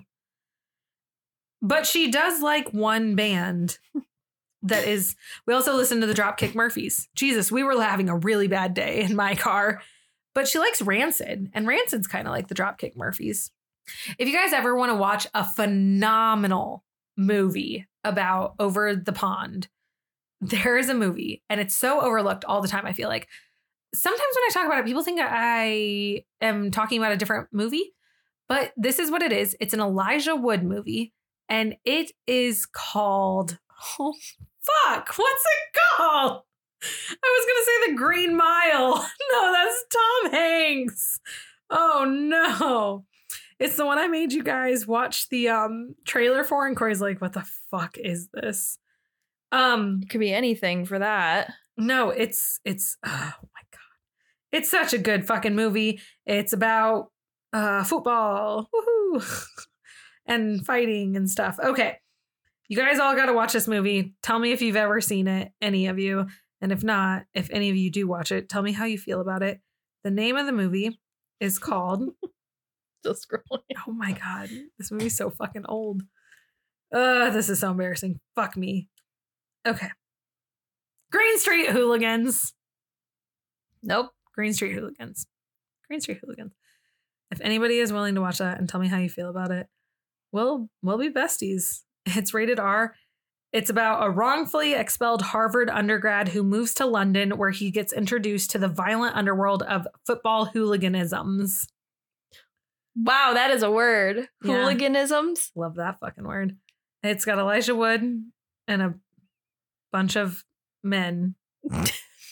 B: But she does like one band that is, we also listen to the Dropkick Murphys. Jesus, we were having a really bad day in my car, but she likes Rancid, and Rancid's kind of like the Dropkick Murphys. If you guys ever want to watch a phenomenal movie about Over the Pond, there is a movie, and it's so overlooked all the time. I feel like sometimes when I talk about it, people think I am talking about a different movie, but this is what it is. It's an Elijah Wood movie, and it is called, oh, fuck, what's it called? I was going to say The Green Mile. No, that's Tom Hanks. Oh, no. It's the one I made you guys watch the um, trailer for, and Corey's like, what the fuck is this? Um,
A: It could be anything for that.
B: No, it's, it's, oh my God. It's such a good fucking movie. It's about uh, football, woohoo, and fighting and stuff. Okay. You guys all got to watch this movie. Tell me if you've ever seen it, any of you. And if not, if any of you do watch it, tell me how you feel about it. The name of the movie is called...
A: Still scrolling.
B: Oh my God. This movie's so fucking old. Uh, this is so embarrassing. Fuck me. Okay. Green Street Hooligans.
A: Nope.
B: Green Street Hooligans. Green Street Hooligans. If anybody is willing to watch that and tell me how you feel about it, we'll, we'll be besties. It's rated R. It's about a wrongfully expelled Harvard undergrad who moves to London, where he gets introduced to the violent underworld of football hooliganisms.
A: Wow, that is a word.
B: Yeah.
A: Hooliganisms.
B: Love that fucking word. It's got Elijah Wood and a bunch of men.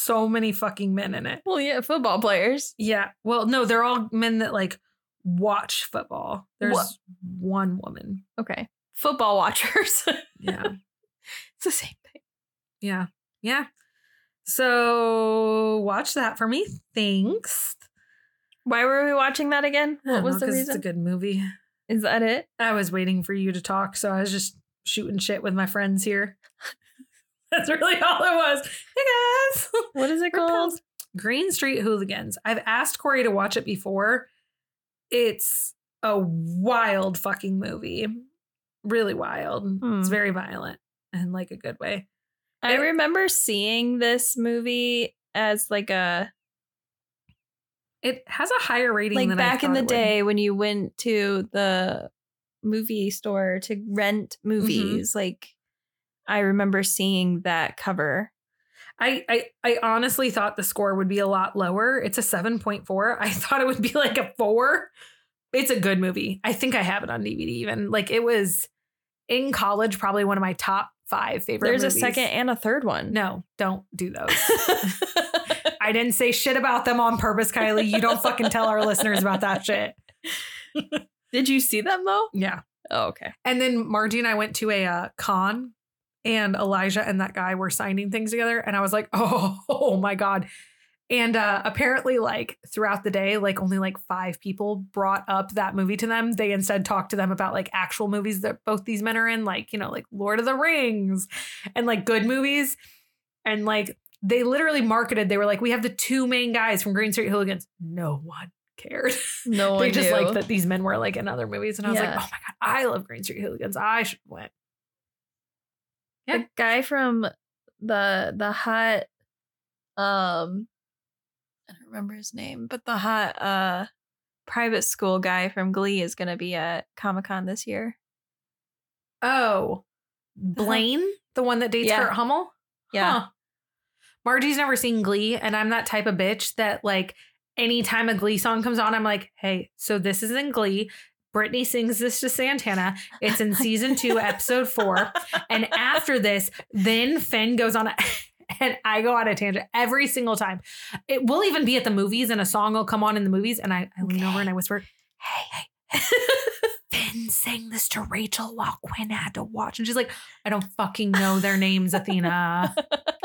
B: so many fucking men in it.
A: Well, yeah, football players.
B: Yeah. Well, no, they're all men that like watch football. There's
A: What?
B: one woman.
A: Okay. Football watchers.
B: Yeah.
A: It's the same thing.
B: Yeah. Yeah. So watch that for me. Thanks.
A: Why were we watching that again?
B: I don't
A: What was
B: know,
A: the
B: 'cause
A: reason?
B: It's a good movie.
A: Is that it?
B: I was waiting for you to talk, so I was just shooting shit with my friends here. That's really all it was. Hey guys.
A: What is it
B: We're
A: called?
B: pals. Green Street Hooligans. I've asked Corey to watch it before. It's a wild fucking movie. Really wild.
A: Hmm.
B: It's very violent in like a good way.
A: I
B: It-
A: remember seeing this movie as like a
B: It has a higher rating
A: like
B: than I
A: back in
B: thought
A: the
B: it would.
A: day when you went to the movie store to rent movies. Like I remember seeing that cover.
B: I, I I honestly thought the score would be a lot lower. It's a seven point four. I thought it would be like a four. It's a good movie. I think I have it on D V D even. Like it was in college, probably one of my top five favorite
A: There's
B: movies.
A: a second and a third one.
B: No, don't do those. I didn't say shit about them on purpose, Kylie. You don't fucking tell our listeners about that shit.
A: Did you see them though?
B: Yeah.
A: Oh, okay.
B: And then Margie and I went to a uh, con, and Elijah and that guy were signing things together. And I was like, oh, oh my God. And uh, apparently, like throughout the day, like only like five people brought up that movie to them. They instead talked to them about like actual movies that both these men are in, like, you know, like Lord of the Rings and like good movies. And like they literally marketed, they were like, we have the two main guys from Green Street Hooligans. No one cared.
A: No one
B: They just
A: knew.
B: liked that these men were like in other movies. And I was
A: Yeah.
B: like, oh my God, I love Green Street Hooligans. I should have went. Yeah.
A: The guy from the the hot um I don't remember his name, but the hot uh private school guy from Glee is gonna be at Comic-Con this year.
B: Oh, Blaine, the one that dates
A: Yeah.
B: Kurt Hummel?
A: Yeah.
B: Huh. Margie's never seen Glee, and I'm that type of bitch that like anytime a Glee song comes on, I'm like, hey, so this is in Glee. Brittany sings this to Santana. It's in season two, episode four. And after this, then Finn goes on a, and I go on a tangent every single time. It will even be at the movies and a song will come on in the movies. And I, I lean
A: Okay.
B: over and I whisper, hey, hey, Finn sang this to Rachel while Quinn had to watch. And she's like, I don't fucking know their names, Athena.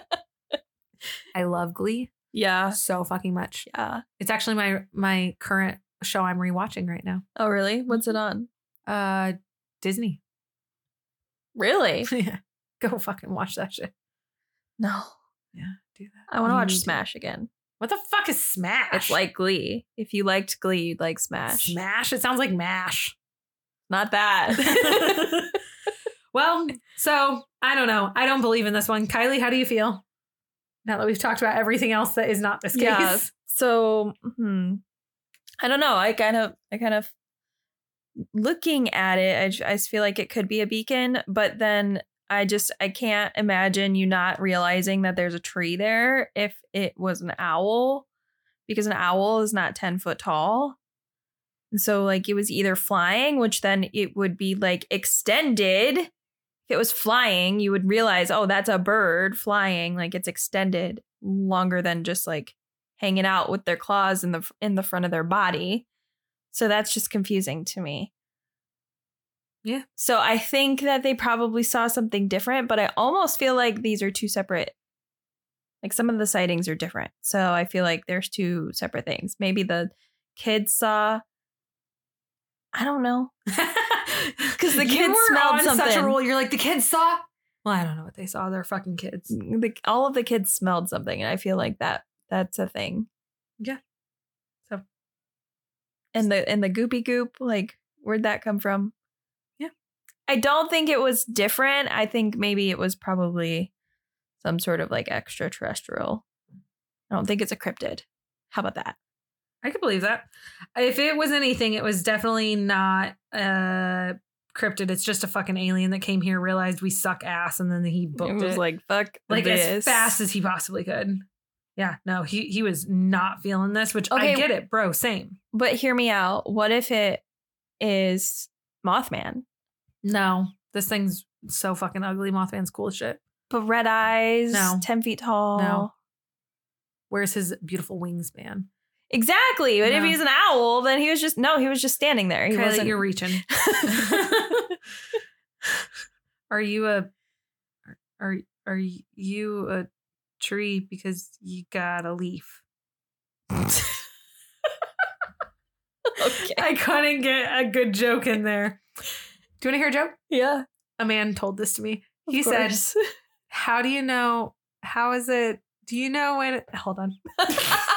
B: I love Glee
A: Yeah.
B: so fucking much.
A: Yeah.
B: It's actually my my current show I'm rewatching right now.
A: Oh really? What's it on?
B: Uh, Disney.
A: Really?
B: Yeah, go fucking watch that shit.
A: No.
B: Yeah, do that.
A: I want to
B: You
A: watch
B: need to.
A: Smash again.
B: What the fuck is Smash?
A: It's like Glee. If you liked Glee, you'd like Smash.
B: Smash. It sounds like Mash.
A: Not that.
B: Well, so I don't know. I don't believe in this one. Kylie, how do you feel? Now that we've talked about everything else that is not this case.
A: Yeah. So, hmm, I don't know. I kind of, I kind of looking at it, I, j- I just feel like it could be a beacon, but then I just, I can't imagine you not realizing that there's a tree there if it was an owl, because an owl is not ten foot tall. And so like it was either flying, which then it would be like extended. If it was flying, you would realize, oh, that's a bird flying. Like it's extended longer than just like hanging out with their claws in the in the front of their body. So that's just confusing to me.
B: Yeah.
A: So I think that they probably saw something different, but I almost feel like these are two separate. Like some of the sightings are different. So I feel like there's two separate things. Maybe the kids saw. I don't know.
B: Because
A: the
B: you
A: kids
B: were
A: smelled
B: on such a
A: something.
B: rule. You're like, the kids saw. Well, I don't know what they saw. They're fucking kids.
A: The, all of the kids smelled something, and I feel like that that's a thing.
B: Yeah. So.
A: And the and the goopy goop, like where'd that come from?
B: Yeah.
A: I don't think it was different. I think maybe it was probably some sort of like extraterrestrial. I don't think it's a cryptid. How about that?
B: I could believe that. If it was anything, it was definitely not uh cryptid. It's just a fucking alien that came here, realized we suck ass, and then he booked
A: it was
B: it.
A: like fuck
B: like
A: this.
B: as fast as he possibly could. Yeah, no, he he was not feeling this, which
A: Okay.
B: I get it, bro. Same.
A: But hear me out. What if it is Mothman?
B: No, this thing's so fucking ugly. Mothman's cool as shit.
A: But red eyes,
B: No.
A: ten feet tall.
B: No. Where's his beautiful wingspan?
A: Exactly. But
B: No.
A: if he's an owl, then he was just, no, he was just standing there. He
B: Kylie,
A: wasn't.
B: you're reaching. Are you a, are, are you a tree because you got a leaf?
A: Okay.
B: I couldn't get a good joke in there. Do you want to hear a joke?
A: Yeah.
B: A man told this to me.
A: Of
B: He said,
A: course.
B: how do you know, how is it, do you know when, hold on. I'm,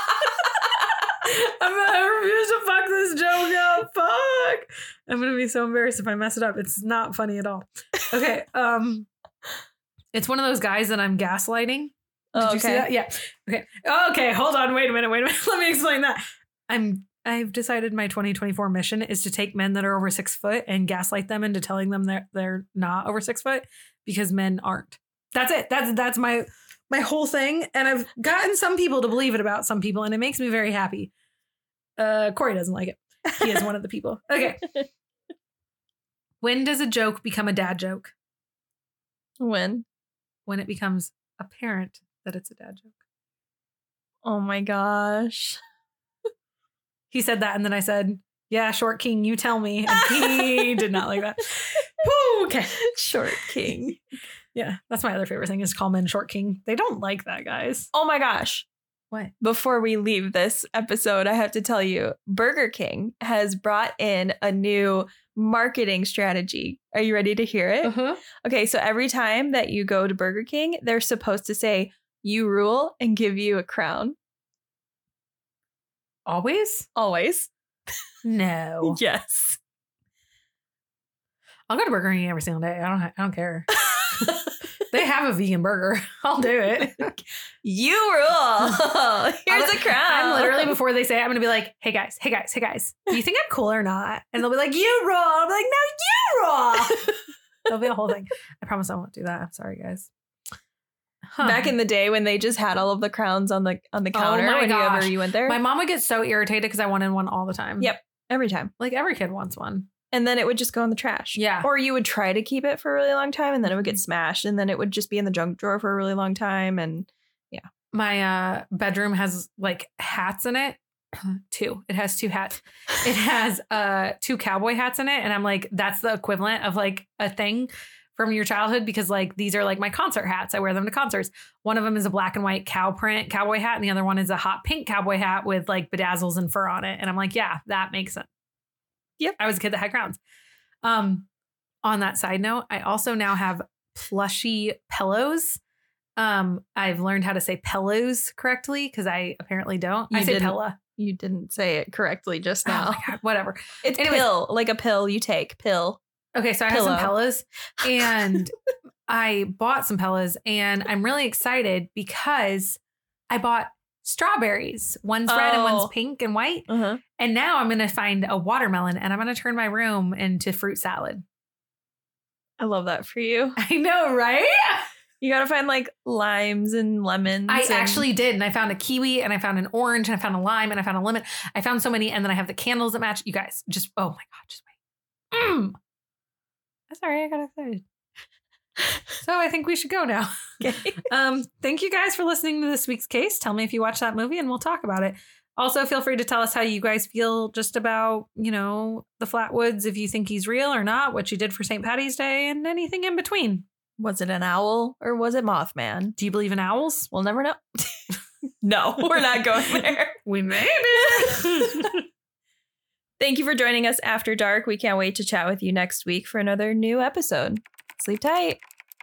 B: I refuse to fuck this joke up. Fuck. I'm going to be so embarrassed if I mess it up. It's not funny at all. Okay. Um, it's one of those guys that I'm gaslighting. Did
A: Oh,
B: you see
A: okay.
B: that? Yeah. Okay. Okay. Hold on. Wait a minute. Wait a minute. Let me explain that. I'm, I've decided my twenty twenty-four mission is to take men that are over six foot and gaslight them into telling them they're, they're not over six foot because men aren't. That's it. That's, that's my, my whole thing. And I've gotten some people to believe it about some people, and it makes me very happy. Uh, Corey doesn't like it. He is one of the people. Okay. When does a joke become a dad joke?
A: When?
B: When it becomes apparent that it's a dad joke.
A: Oh my gosh.
B: He said that, and then I said, yeah, short king, you tell me. And he did not like that. Woo, okay.
A: Short king.
B: Yeah, that's my other favorite thing is call men short king. They don't like that, guys.
A: Oh my gosh.
B: What?
A: Before we leave this episode, I have to tell you, Burger King has brought in a new marketing strategy. Are you ready to hear it?
B: Uh-huh.
A: Okay, so every time that you go to Burger King, they're supposed to say, you rule, and give you a crown.
B: Always?
A: Always.
B: No.
A: Yes.
B: I'll go to Burger King every single day. I don't I don't care. They have a vegan burger. I'll do it.
A: You rule. Here's a crown.
B: I'm literally, before they say it, I'm going to be like, hey guys, hey guys, hey guys, do you think I'm cool or not? And they'll be like, you rule. I'll be like, no, you rule. It'll be a whole thing. I promise I won't do that. I'm sorry, guys. Huh.
A: Back in the day when they just had all of the crowns on the on the
B: Oh
A: counter
B: my
A: whenever
B: gosh.
A: you went there.
B: My mom would get so irritated because I wanted one all the time.
A: Yep. Every time.
B: Like every kid wants one.
A: And then it would just go in the trash.
B: Yeah.
A: Or you would try to keep it for a really long time and then it would get smashed and then it would just be in the junk drawer for a really long time. And
B: My uh, bedroom has like hats in it. Two. It has two hats. It has uh, two cowboy hats in it. And I'm like, that's the equivalent of like a thing from your childhood because like these are like my concert hats. I wear them to concerts. One of them is a black and white cow print cowboy hat. And the other one is a hot pink cowboy hat with like bedazzles and fur on it. And I'm like, yeah, that makes sense.
A: Yep.
B: I was a kid that had crowns. Um, on that side note, I also now have plushy pillows. Um, I've learned how to say pillows correctly because I apparently don't.
A: You
B: I say
A: didn't.
B: pilla.
A: you didn't say it correctly just
B: Oh
A: now.
B: my God, whatever.
A: It's
B: Anyways.
A: pill, like a pill you take. Pill.
B: Okay, so I have some
A: Pillow.
B: pillows and I bought some pillows and I'm really excited because I bought strawberries. One's red and
A: Oh.
B: one's pink and white.
A: Uh-huh.
B: And now I'm going to find a watermelon and I'm going to turn my room into fruit salad.
A: I love that for you.
B: I know, right?
A: You gotta find like limes and lemons.
B: I
A: and-
B: actually did. And I found a kiwi and I found an orange and I found a lime and I found a lemon. I found so many. And then I have the candles that match. You guys, just, oh my God, just wait. Mm. Sorry, I got excited. So I think we should go now.
A: Okay.
B: Um, thank you guys for listening to this week's case. Tell me if you watched that movie and we'll talk about it. Also, feel free to tell us how you guys feel just about, you know, the Flatwoods, if you think he's real or not, what you did for Saint Patty's Day, and anything in between.
A: Was it an owl or was it Mothman?
B: Do you believe in owls?
A: We'll never know. No, we're not going there.
B: We maybe.
A: Thank you for joining us after dark. We can't wait to chat with you next week for another new episode. Sleep tight.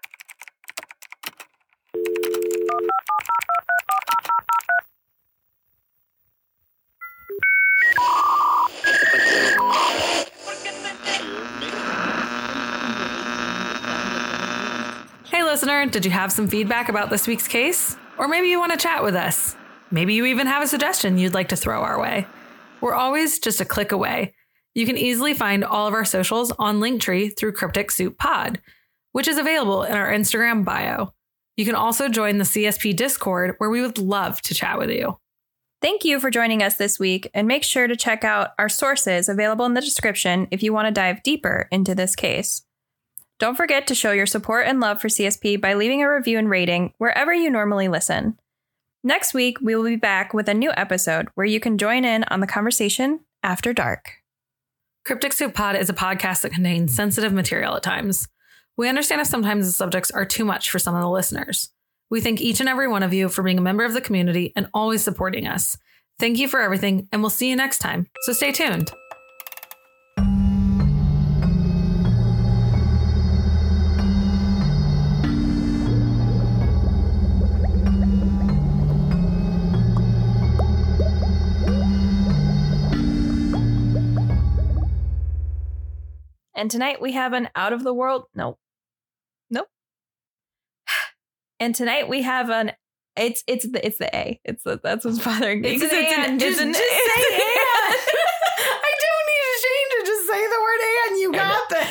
B: Hey, listener, did you have some feedback about this week's case? Or maybe you want to chat with us. Maybe you even have a suggestion you'd like to throw our way. We're always just a click away. You can easily find all of our socials on Linktree through Cryptic Soup Pod, which is available in our Instagram bio. You can also join the C S P Discord, where we would love to chat with you.
A: Thank you for joining us this week, and make sure to check out our sources available in the description if you want to dive deeper into this case. Don't forget to show your support and love for C S P by leaving a review and rating wherever you normally listen. Next week, we will be back with a new episode where you can join in on the conversation after dark.
B: Cryptic Soup Pod is a podcast that contains sensitive material at times. We understand if sometimes the subjects are too much for some of the listeners. We thank each and every one of you for being a member of the community and always supporting us. Thank you for everything, and we'll see you next time. So stay tuned.
A: And tonight we have an out of the world. Nope. Nope. And tonight we have an. It's it's the it's the A. It's the, that's what's bothering me.
B: It's an
A: It's
B: and.
A: an,
B: Just,
A: it's an,
B: just say and. I don't need to change it. Just say the word and. You got this.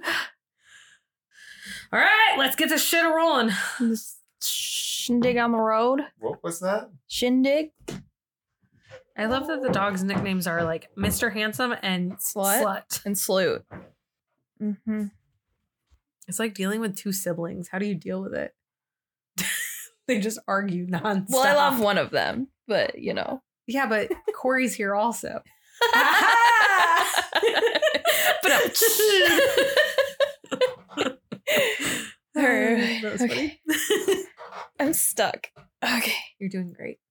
B: All right, let's get this shit rolling.
A: This shindig on the road.
C: What was that?
A: Shindig.
B: I love that the dogs' nicknames are like Mister Handsome and
A: Slut.
B: Slut.
A: And Sloot. Mm-hmm.
B: It's like dealing with two siblings. How do you deal with it? They just argue nonstop.
A: Well, I love one of them, but you know.
B: Yeah, but Corey's here also.
A: But
B: That was
A: okay.
B: funny.
A: I'm stuck. Okay.
B: You're doing great.